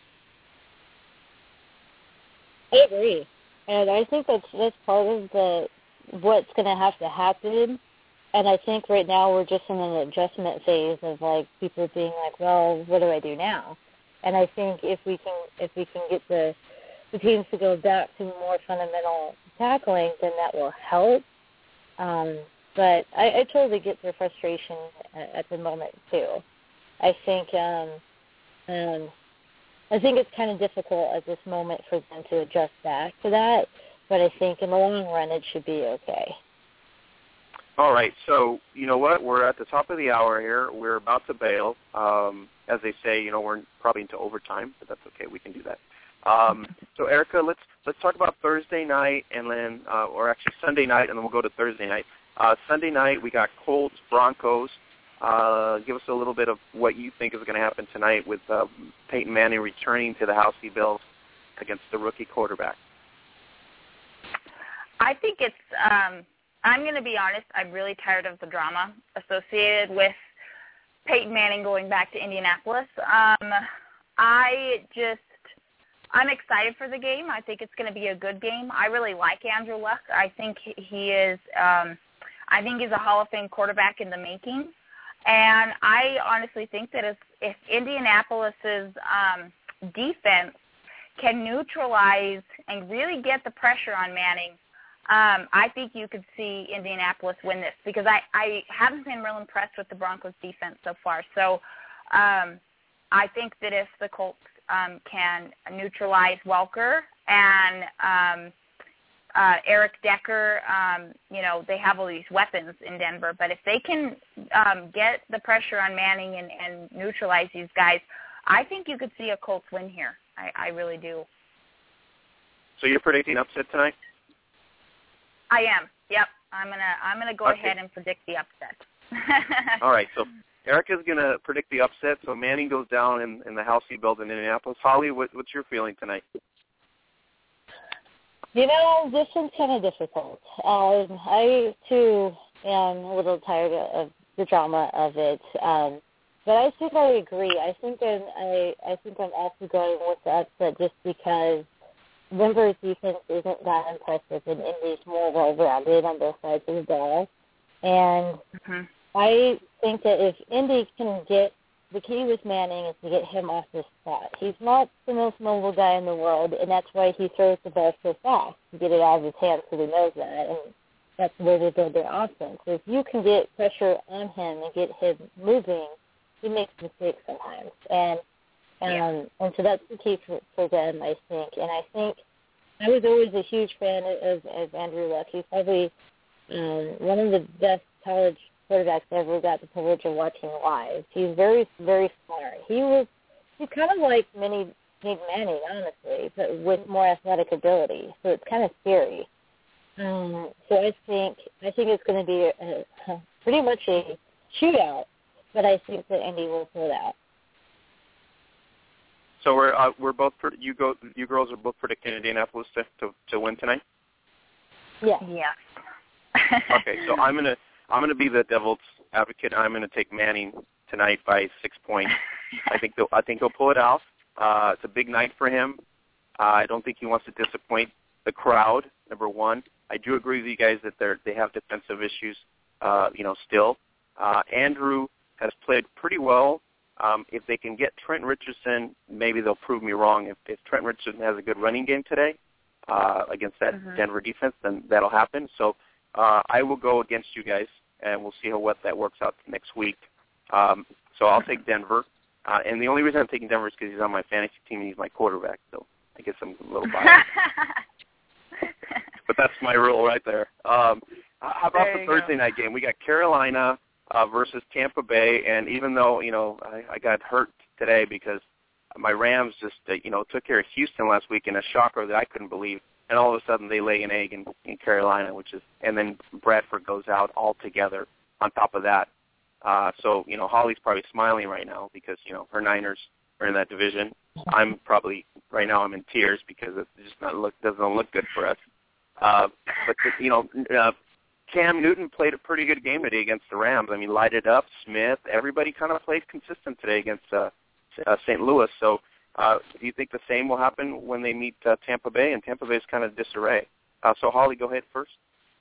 I agree, and I think that's that's part of the what's going to have to happen. And I think right now we're just in an adjustment phase of like people being like, well, what do I do now? And I think if we can if we can get the the teams to go back to more fundamental tackling, then that will help. Um, but I, I totally get their frustration at, at the moment too. I think um, um, I think it's kind of difficult at this moment for them to adjust back to that. But I think in the long run it should be okay. All right, so you know what? We're at the top of the hour here. We're about to bail. Um, as they say, you know, we're probably into overtime, but that's okay. We can do that. Um, so, Erica, let's let's talk about Thursday night, and then, uh, or actually Sunday night, and then we'll go to Thursday night. Uh, Sunday night, we got Colts, Broncos. Uh, give us a little bit of what you think is going to happen tonight with uh, Peyton Manning returning to the House of Bills against the rookie quarterback. I think it's um, – I'm going to be honest, I'm really tired of the drama associated with Peyton Manning going back to Indianapolis. Um, I just, I'm excited for the game. I think it's going to be a good game. I really like Andrew Luck. I think he is, um, I think he's a Hall of Fame quarterback in the making. And I honestly think that if, if Indianapolis's um, defense can neutralize and really get the pressure on Manning, Um, I think you could see Indianapolis win this because I, I haven't been real impressed with the Broncos' defense so far. So um, I think that if the Colts um, can neutralize Welker and um, uh, Eric Decker, um, you know, they have all these weapons in Denver. But if they can um, get the pressure on Manning and, and neutralize these guys, I think you could see a Colts win here. I, I really do. So you're predicting upset tonight? I am. Yep. I'm gonna. I'm gonna go okay. ahead and predict the upset. All right. So Erica's gonna predict the upset. So Manning goes down in, in the house he built in Indianapolis. Holly, what, what's your feeling tonight? You know, this one's kind of difficult. Um, I too am a little tired of the drama of it. Um, but I think I agree. I think I'm, I. I think I'm also going with the upset just because Denver's defense isn't that impressive, and Indy's more well-rounded on both sides of the ball. And mm-hmm. I think that if Indy can get – the key with Manning is to get him off the spot. He's not the most mobile guy in the world, and that's why he throws the ball so fast to get it out of his hands so he knows that, and that's the way they build their offense. So if you can get pressure on him and get him moving, he makes mistakes sometimes. And Um, yeah. And so that's the key for, for them, I think. And I think I was always a huge fan of, of Andrew Luck. He's probably um, one of the best college quarterbacks I ever got the privilege of watching live. He's very, very smart. He was he's kind of like mini Peyton Manning, honestly, but with more athletic ability. So it's kind of scary. Um, so I think I think it's going to be a, a, pretty much a shootout, but I think that Indy will pull it out. So we're uh, we're both you go you girls are both predicting Indianapolis to to, to win tonight. Yeah. Yeah. Okay, so I'm gonna I'm gonna be the devil's advocate. I'm gonna take Manning tonight by six points. I think they'll I think he'll pull it off. Uh, it's a big night for him. Uh, I don't think he wants to disappoint the crowd. Number one, I do agree with you guys that they they have defensive issues. Uh, you know, still, uh, Andrew has played pretty well. Um, if they can get Trent Richardson, maybe they'll prove me wrong. If, if Trent Richardson has a good running game today uh, against that mm-hmm. Denver defense, then that'll happen. So uh, I will go against you guys, and we'll see how what that works out next week. Um, so I'll take Denver. Uh, and the only reason I'm taking Denver is because he's on my fantasy team and he's my quarterback. So I guess I'm a little biased. But that's my rule right there. Um, how about the Thursday go. night game? We got Carolina Uh, versus Tampa Bay, and even though, you know, I, I got hurt today because my Rams just, uh, you know, took care of Houston last week in a shocker that I couldn't believe, and all of a sudden they lay an egg in, in Carolina, which is, and then Bradford goes out altogether on top of that. Uh, so, you know, Holly's probably smiling right now because, you know, her Niners are in that division. I'm probably, right now I'm in tears because it just not look doesn't look good for us. Uh, but, the, you know, uh, Cam Newton played a pretty good game today against the Rams. I mean, lighted up, Smith, everybody kind of played consistent today against uh, uh, Saint Louis. So uh, do you think the same will happen when they meet uh, Tampa Bay? And Tampa Bay is kind of disarray. Uh, so, Holly, go ahead first.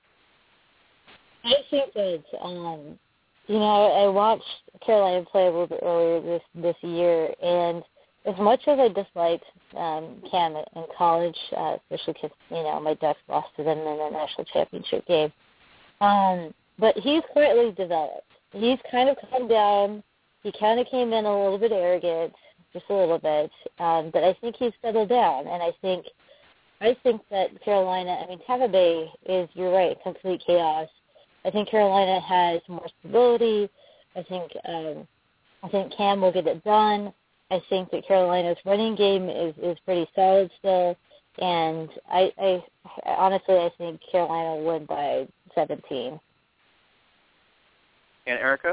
I think that, um, you know, I watched Carolina play a little bit earlier this, this year, and as much as I disliked um, Cam in college, uh, especially because, you know, my Ducks lost to them in the national championship game, um, but he's quietly developed. He's kind of come down. He kind of came in a little bit arrogant, just a little bit, um, but I think he's settled down, and I think I think that Carolina, I mean, Tampa Bay is, you're right, complete chaos. I think Carolina has more stability. I think um, I think Cam will get it done. I think that Carolina's running game is, is pretty solid still. And I, I honestly, I think Carolina will win by seventeen. And Erica?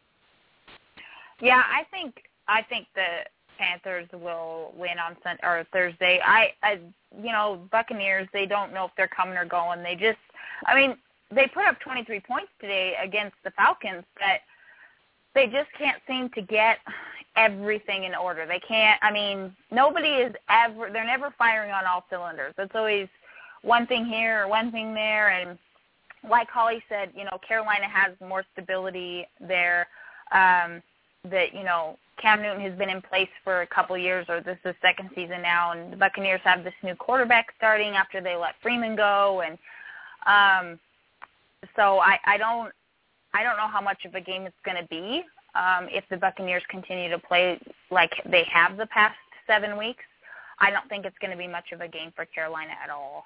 Yeah, I think I think the Panthers will win on Sun or Thursday. I, I, you know, Buccaneers, they don't know if they're coming or going. They just, I mean, they put up twenty-three points today against the Falcons, but they just can't seem to get everything in order. They can't, I mean, nobody is ever, they're never firing on all cylinders. It's always one thing here or one thing there. And like Holly said, you know, Carolina has more stability there. Um, that, you know, Cam Newton has been in place for a couple years, or this is the second season now, and the Buccaneers have this new quarterback starting after they let Freeman go. And um, so I, I don't I don't know how much of a game it's going to be um, if the Buccaneers continue to play like they have the past seven weeks. I don't think it's going to be much of a game for Carolina at all.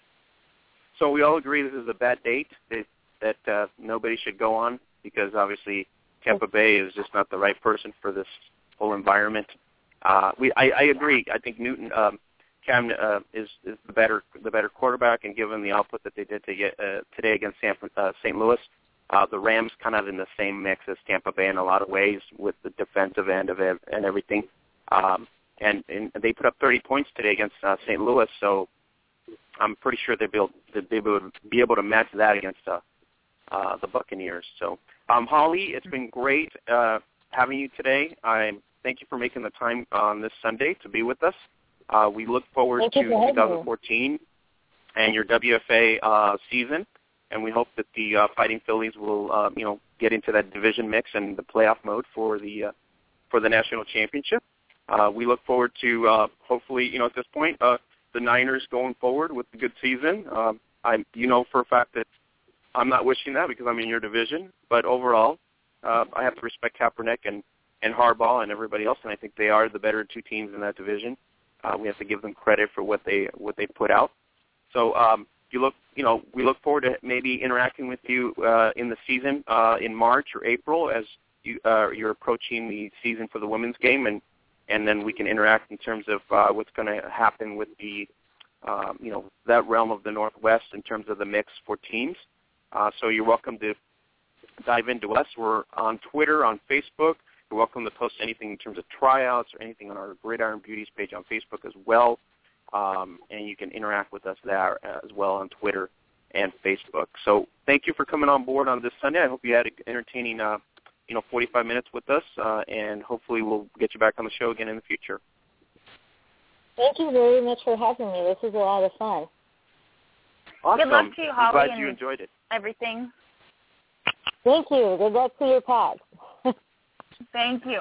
So we all agree this is a bad date that, that uh, nobody should go on because obviously Tampa Bay is just not the right person for this whole environment. Uh, we I, I agree. I think Newton um, Cam uh, is is the better the better quarterback, and given the output that they did to get, uh, today against San, uh, Saint Louis, uh, the Rams kind of in the same mix as Tampa Bay in a lot of ways with the defensive end of it and everything. Um, and, and they put up thirty points today against uh, Saint Louis, so I'm pretty sure they'll be able, they'll be able to be able to match that against uh, uh, the Buccaneers. So, um, Holly, it's been great uh, having you today. I thank you for making the time on this Sunday to be with us. Uh, we look forward thank to twenty fourteen and your W F A uh, season, and we hope that the uh, Fighting Phillies will, uh, you know, get into that division mix and the playoff mode for the uh, for the national championship. Uh, we look forward to uh, hopefully, you know, at this point, uh, the Niners going forward with a good season. Um, I, you know, for a fact that I'm not wishing that because I'm in your division, but overall, uh, I have to respect Kaepernick and, and Harbaugh and everybody else, and I think they are the better two teams in that division. Uh, we have to give them credit for what they what they put out. So um, you look, you know, we look forward to maybe interacting with you uh, in the season uh, in March or April as you, uh, you're approaching the season for the women's game, and and then we can interact in terms of uh, what's going to happen with the, um, you know, that realm of the Northwest in terms of the mix for teams. Uh, so you're welcome to dive into us. We're on Twitter, on Facebook. You're welcome to post anything in terms of tryouts or anything on our Gridiron Beauties page on Facebook as well. Um, and you can interact with us there as well on Twitter and Facebook. So thank you for coming on board on this Sunday. I hope you had an entertaining uh, you know, forty-five minutes with us, uh, and hopefully we'll get you back on the show again in the future. Thank you very much for having me. This was a lot of fun. Awesome. Good luck to you, Holly. I'm glad you enjoyed it. Everything. Thank you. Good luck to your pod. Thank you.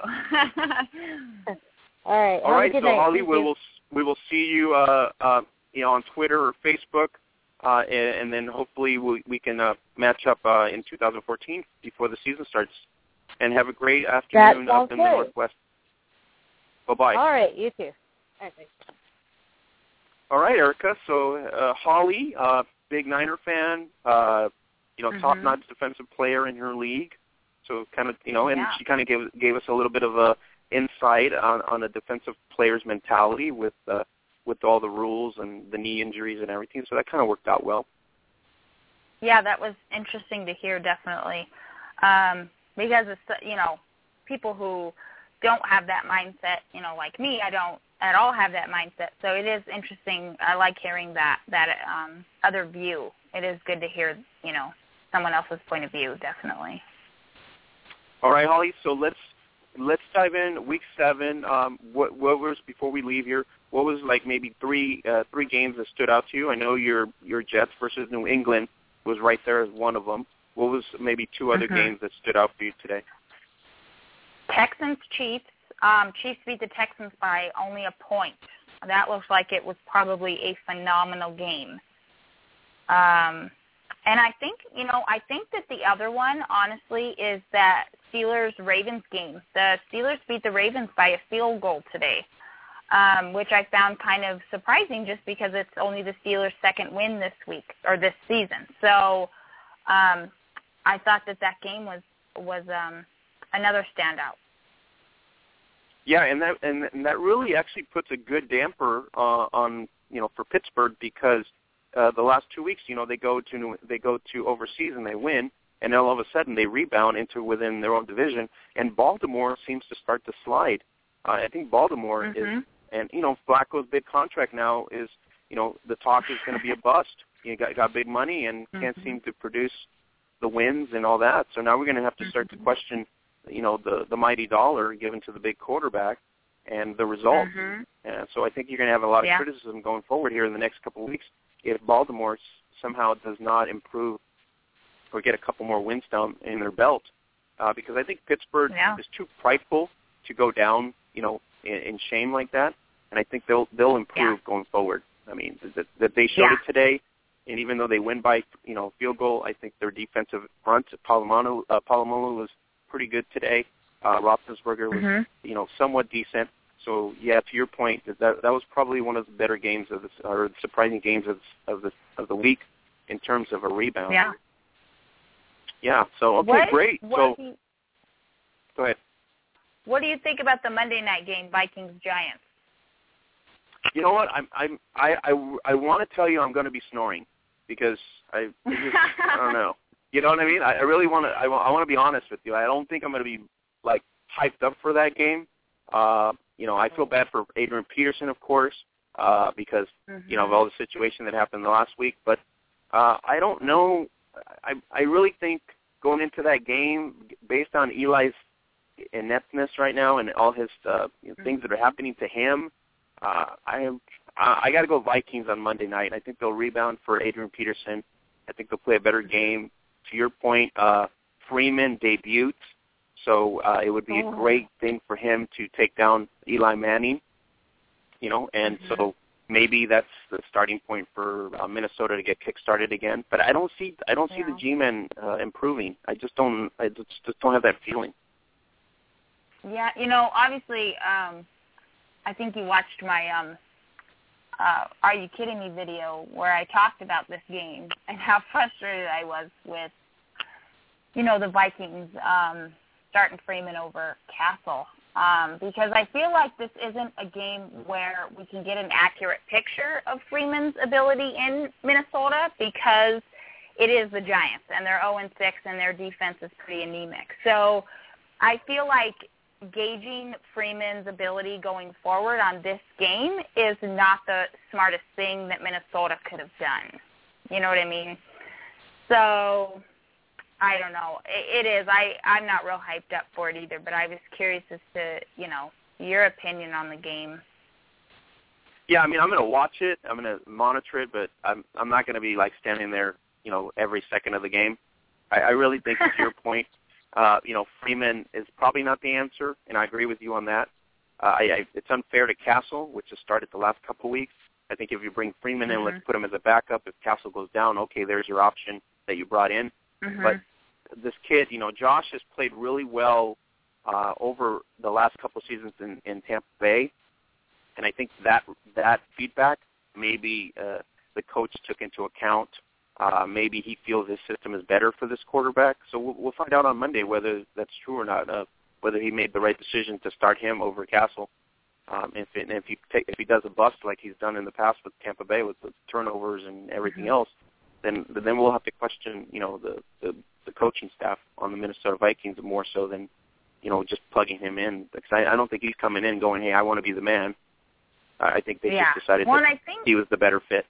All right. All right. So night. Holly, Thank we you. will we will see you, uh, uh, you know, on Twitter or Facebook, uh, and, and then hopefully we, we can uh, match up uh, in two thousand fourteen before the season starts. And have a great afternoon up in great. the Northwest. Bye-bye. All right, you too. All right, All right, Erica. So uh, Holly, uh, big Niner fan, uh, you know, mm-hmm. top-notch defensive player in her league. So kind of, you know, and yeah. she kind of gave gave us a little bit of a insight on, on a defensive player's mentality with uh, with all the rules and the knee injuries and everything. So that kind of worked out well. Yeah, that was interesting to hear, definitely. Um, because it's, you know, people who don't have that mindset, you know, like me, I don't at all have that mindset. So it is interesting. I like hearing that that um, other view. It is good to hear, you know, someone else's point of view, definitely. All right, Holly. So let's let's dive in. Week seven. Um, what what was before we leave here? What was like maybe three uh, three games that stood out to you? I know your your Jets versus New England was right there as one of them. What was maybe two other mm-hmm. games that stood out for you today? Texans Chiefs. Um, Chiefs beat the Texans by only a point. That looks like it was probably a phenomenal game. Um, and I think, you know, I think that the other one, honestly, is that Steelers-Ravens game. The Steelers beat the Ravens by a field goal today, um, which I found kind of surprising just because it's only the Steelers' second win this week or this season. So um, I thought that that game was, was um, another standout. Yeah, and that and, and that really actually puts a good damper uh, on you know for Pittsburgh because uh, the last two weeks you know they go to New, they go to overseas and they win, and then all of a sudden they rebound into within their own division, and Baltimore seems to start to slide. Uh, I think Baltimore mm-hmm. is, and you know Flacco's big contract now is you know the talk is going to be a bust. You got got big money and mm-hmm. can't seem to produce the wins and all that. So now we're going to have to start mm-hmm. to question. You know, the, the mighty dollar given to the big quarterback and the results. Mm-hmm. And so I think you're going to have a lot of yeah. criticism going forward here in the next couple of weeks if Baltimore somehow does not improve or get a couple more wins down in their belt. Uh, because I think Pittsburgh yeah. is too prideful to go down, you know, in, in shame like that. And I think they'll they'll improve yeah. going forward. I mean, that, that they showed yeah. it today. And even though they win by, you know, field goal, I think their defensive front, Palomino, uh, Palomino was pretty good today. Uh, Roethlisberger was, mm-hmm. you know, somewhat decent. So yeah, to your point, that that was probably one of the better games of this, or surprising games of of the of the week in terms of a rebound. Yeah. Yeah. So okay, what, great. What so you, go ahead. What do you think about the Monday night game, Vikings Giants? You know what? I'm I'm I I, I want to tell you I'm going to be snoring because I I, just, I don't know. You know what I mean? I, I really want to. I, I want to be honest with you. I don't think I'm going to be like hyped up for that game. Uh, you know, I feel bad for Adrian Peterson, of course, uh, because mm-hmm. you know of all the situation that happened the last week. But uh, I don't know. I I really think going into that game, based on Eli's ineptness right now and all his uh, you know, things that are happening to him, uh, I am. I, I got to go Vikings on Monday night. I think they'll rebound for Adrian Peterson. I think they'll play a better game. To your point, uh, Freeman debuted, so uh, it would be oh. a great thing for him to take down Eli Manning, you know, and mm-hmm. so maybe that's the starting point for uh, Minnesota to get kick-started again. But I don't see, I don't see yeah. the G-men uh, improving. I just don't, I just, just don't have that feeling. Yeah, you know, obviously, um, I think you watched my um, uh, Are You Kidding Me video where I talked about this game and how frustrated I was with, you know, the Vikings um, starting Freeman over Castle. Um, because I feel like this isn't a game where we can get an accurate picture of Freeman's ability in Minnesota because it is the Giants, and they're oh and six, and their defense is pretty anemic. So I feel like gauging Freeman's ability going forward on this game is not the smartest thing that Minnesota could have done. You know what I mean? So I don't know. It, it is. I, I'm not real hyped up for it either, but I was curious as to, you know, your opinion on the game. Yeah, I mean, I'm going to watch it. I'm going to monitor it, but I'm I'm not going to be, like, standing there, you know, every second of the game. I, I really think, to your point, Uh, you know, Freeman is probably not the answer, and I agree with you on that. Uh, I, I, it's unfair to Castle, which has started the last couple of weeks. I think if you bring Freeman in, mm-hmm. let's put him as a backup. If Castle goes down, okay, there's your option that you brought in. Mm-hmm. But this kid, you know, Josh has played really well uh, over the last couple of seasons in, in Tampa Bay, and I think that that feedback maybe uh, the coach took into account. Uh, maybe he feels his system is better for this quarterback. So we'll, we'll find out on Monday whether that's true or not, uh, whether he made the right decision to start him over Castle. Um, if, it, if, he take, if he does a bust like he's done in the past with Tampa Bay with the turnovers and everything else, then then we'll have to question, you know, the, the, the coaching staff on the Minnesota Vikings more so than, you know, just plugging him in. Because I, I don't think he's coming in going, hey, I want to be the man. I think they yeah. just decided well, that I think he was the better fit.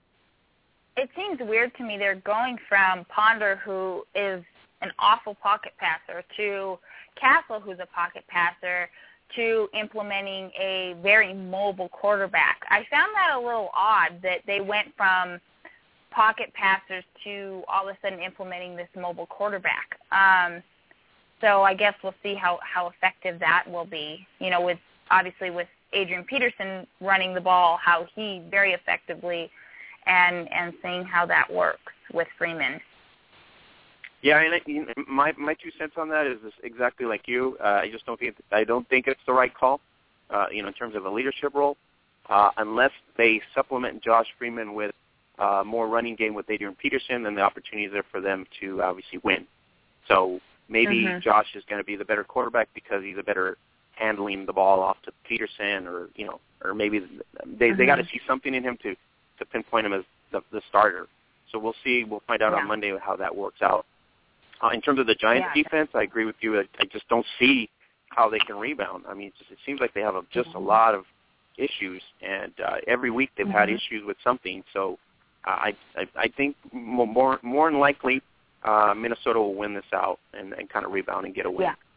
It seems weird to me they're going from Ponder, who is an awful pocket passer, to Castle, who's a pocket passer, to implementing a very mobile quarterback. I found that a little odd that they went from pocket passers to all of a sudden implementing this mobile quarterback. Um, so I guess we'll see how, how effective that will be. You know, with obviously with Adrian Peterson running the ball, how he very effectively and and seeing how that works with Freeman. Yeah, and I, my my two cents on that is exactly like you. Uh, I just don't think I don't think it's the right call. Uh, you know, in terms of a leadership role, uh, unless they supplement Josh Freeman with uh, more running game with Adrian Peterson, then the opportunity is there for them to obviously win. So maybe mm-hmm. Josh is going to be the better quarterback because he's a better handling the ball off to Peterson, or you know, or maybe they mm-hmm. they got to see something in him to, to pinpoint him as the, the starter. So we'll see. We'll find out yeah. on Monday how that works out. Uh, in terms of the Giants' yeah. defense, I agree with you. I, I just don't see how they can rebound. I mean, it, just, it seems like they have a, just mm-hmm. a lot of issues, and uh, every week they've mm-hmm. had issues with something. So uh, I, I I think more more than likely uh, Minnesota will win this out and, and kind of rebound and get a win. Yeah.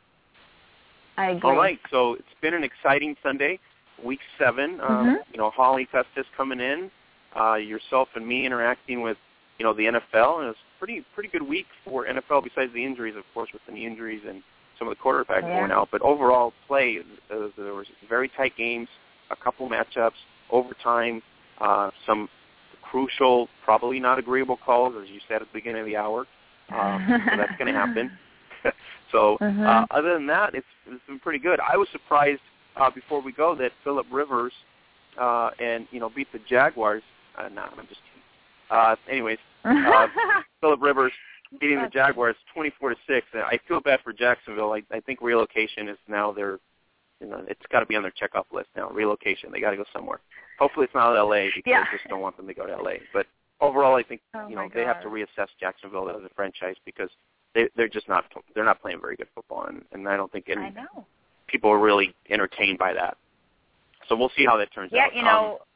I agree. All right, so it's been an exciting Sunday, week seven. Um, mm-hmm. You know, Holly Custis coming in, uh, yourself and me interacting with, you know, the N F L, and it's a pretty pretty good week for N F L besides the injuries, of course, with the knee injuries and some of the quarterbacks yeah. going out. But overall play, uh, there was very tight games, a couple matchups, overtime, uh, some crucial, probably not agreeable calls, as you said at the beginning of the hour. Um, so that's going to happen. So mm-hmm. uh, other than that, it's, it's been pretty good. I was surprised uh, before we go that Phillip Rivers uh, and you know beat the Jaguars. Uh, no, I'm just kidding. Uh, anyways, uh, Phillip Rivers beating the Jaguars twenty-four to six. I feel bad for Jacksonville. I, I think relocation is now their, you know, it's got to be on their checkoff list now. Relocation, they got to go somewhere. Hopefully, it's not L A because yeah. I just don't want them to go to L A. But overall, I think oh you know God. they have to reassess Jacksonville as a franchise because they, they're just not they're not playing very good football, and, and I don't think any I know. people are really entertained by that. So we'll see how that turns yeah, out. Yeah, you know. Um,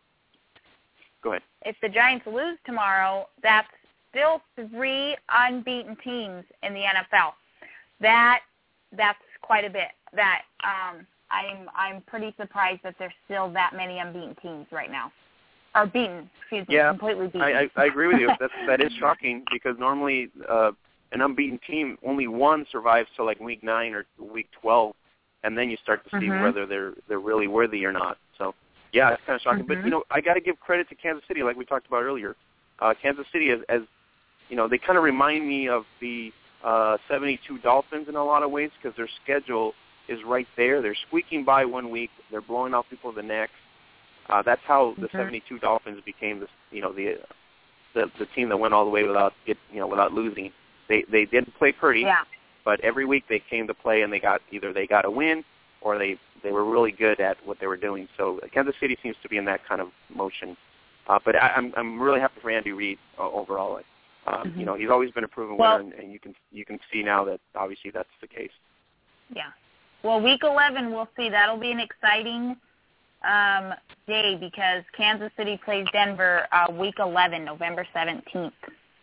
go ahead. If the Giants lose tomorrow, that's still three unbeaten teams in the N F L. That that's quite a bit. That um, I'm I'm pretty surprised that there's still that many unbeaten teams right now. Or beaten, excuse me, yeah, completely beaten. I, I, I agree with you. That that is shocking because normally uh, an unbeaten team, only one survives to like week nine or week twelve, and then you start to see mm-hmm. whether they're they're really worthy or not. So yeah, it's kind of shocking. Mm-hmm. But you know, I got to give credit to Kansas City, like we talked about earlier. Uh, Kansas City, as, as you know, they kind of remind me of the uh, seventy-two Dolphins in a lot of ways because their schedule is right there. They're squeaking by one week, they're blowing off people the next. Uh, that's how the mm-hmm. seventy-two Dolphins became the you know the, the the team that went all the way without get you know without losing. They they didn't play pretty, yeah. but every week they came to play and they got either they got a win or they they were really good at what they were doing. So Kansas City seems to be in that kind of motion. Uh, but I, I'm I'm really happy for Andy Reid uh, overall. Um, mm-hmm. You know, he's always been a proven well, winner, and, and you can you can see now that obviously that's the case. Yeah. Well, week eleven, we'll see. That'll be an exciting um, day because Kansas City plays Denver uh, week eleven, November seventeenth.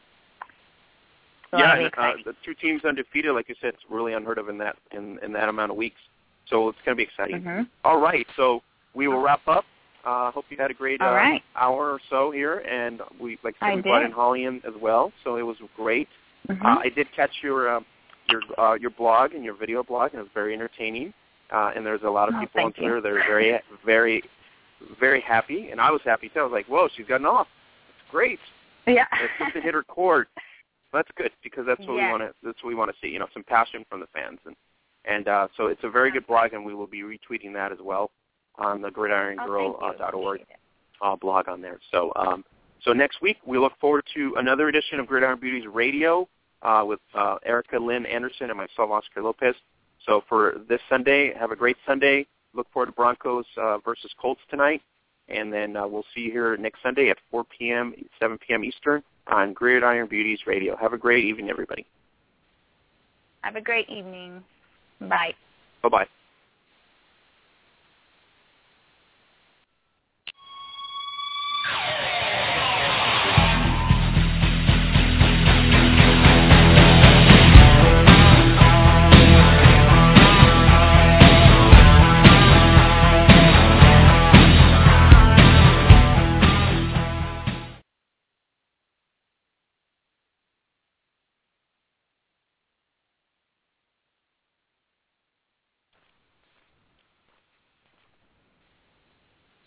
So yeah, and, uh, the two teams undefeated, like you said, it's really unheard of in that in, in that amount of weeks. So it's going to be exciting. Mm-hmm. All right, so we will wrap up. I uh, hope you had a great uh, right. hour or so here, and we like I said, I we did. brought in Holly in as well, so it was great. Mm-hmm. Uh, I did catch your uh, your uh, your blog and your video blog, and it was very entertaining. Uh, and there's a lot of oh, people on you. Twitter that are very, very, very happy, and I was happy too. I was like, "Whoa, she's gotten off! It's great! Yeah, it's just to hit her chord. That's good because that's what yes. we want to. That's what we want to see. You know, some passion from the fans, and and uh, so it's a very good blog, and we will be retweeting that as well on the gridiron girl dot org uh, blog on there. So, um, so next week we look forward to another edition of Gridiron Beauties Radio uh, with uh, Erica Lynn Anderson and myself, Oscar Lopez. So for this Sunday, have a great Sunday. Look forward to Broncos uh, versus Colts tonight, and then uh, we'll see you here next Sunday at four p.m., seven p.m. Eastern on Gridiron Beauties Radio. Have a great evening, everybody. Have a great evening. Bye. Bye-bye.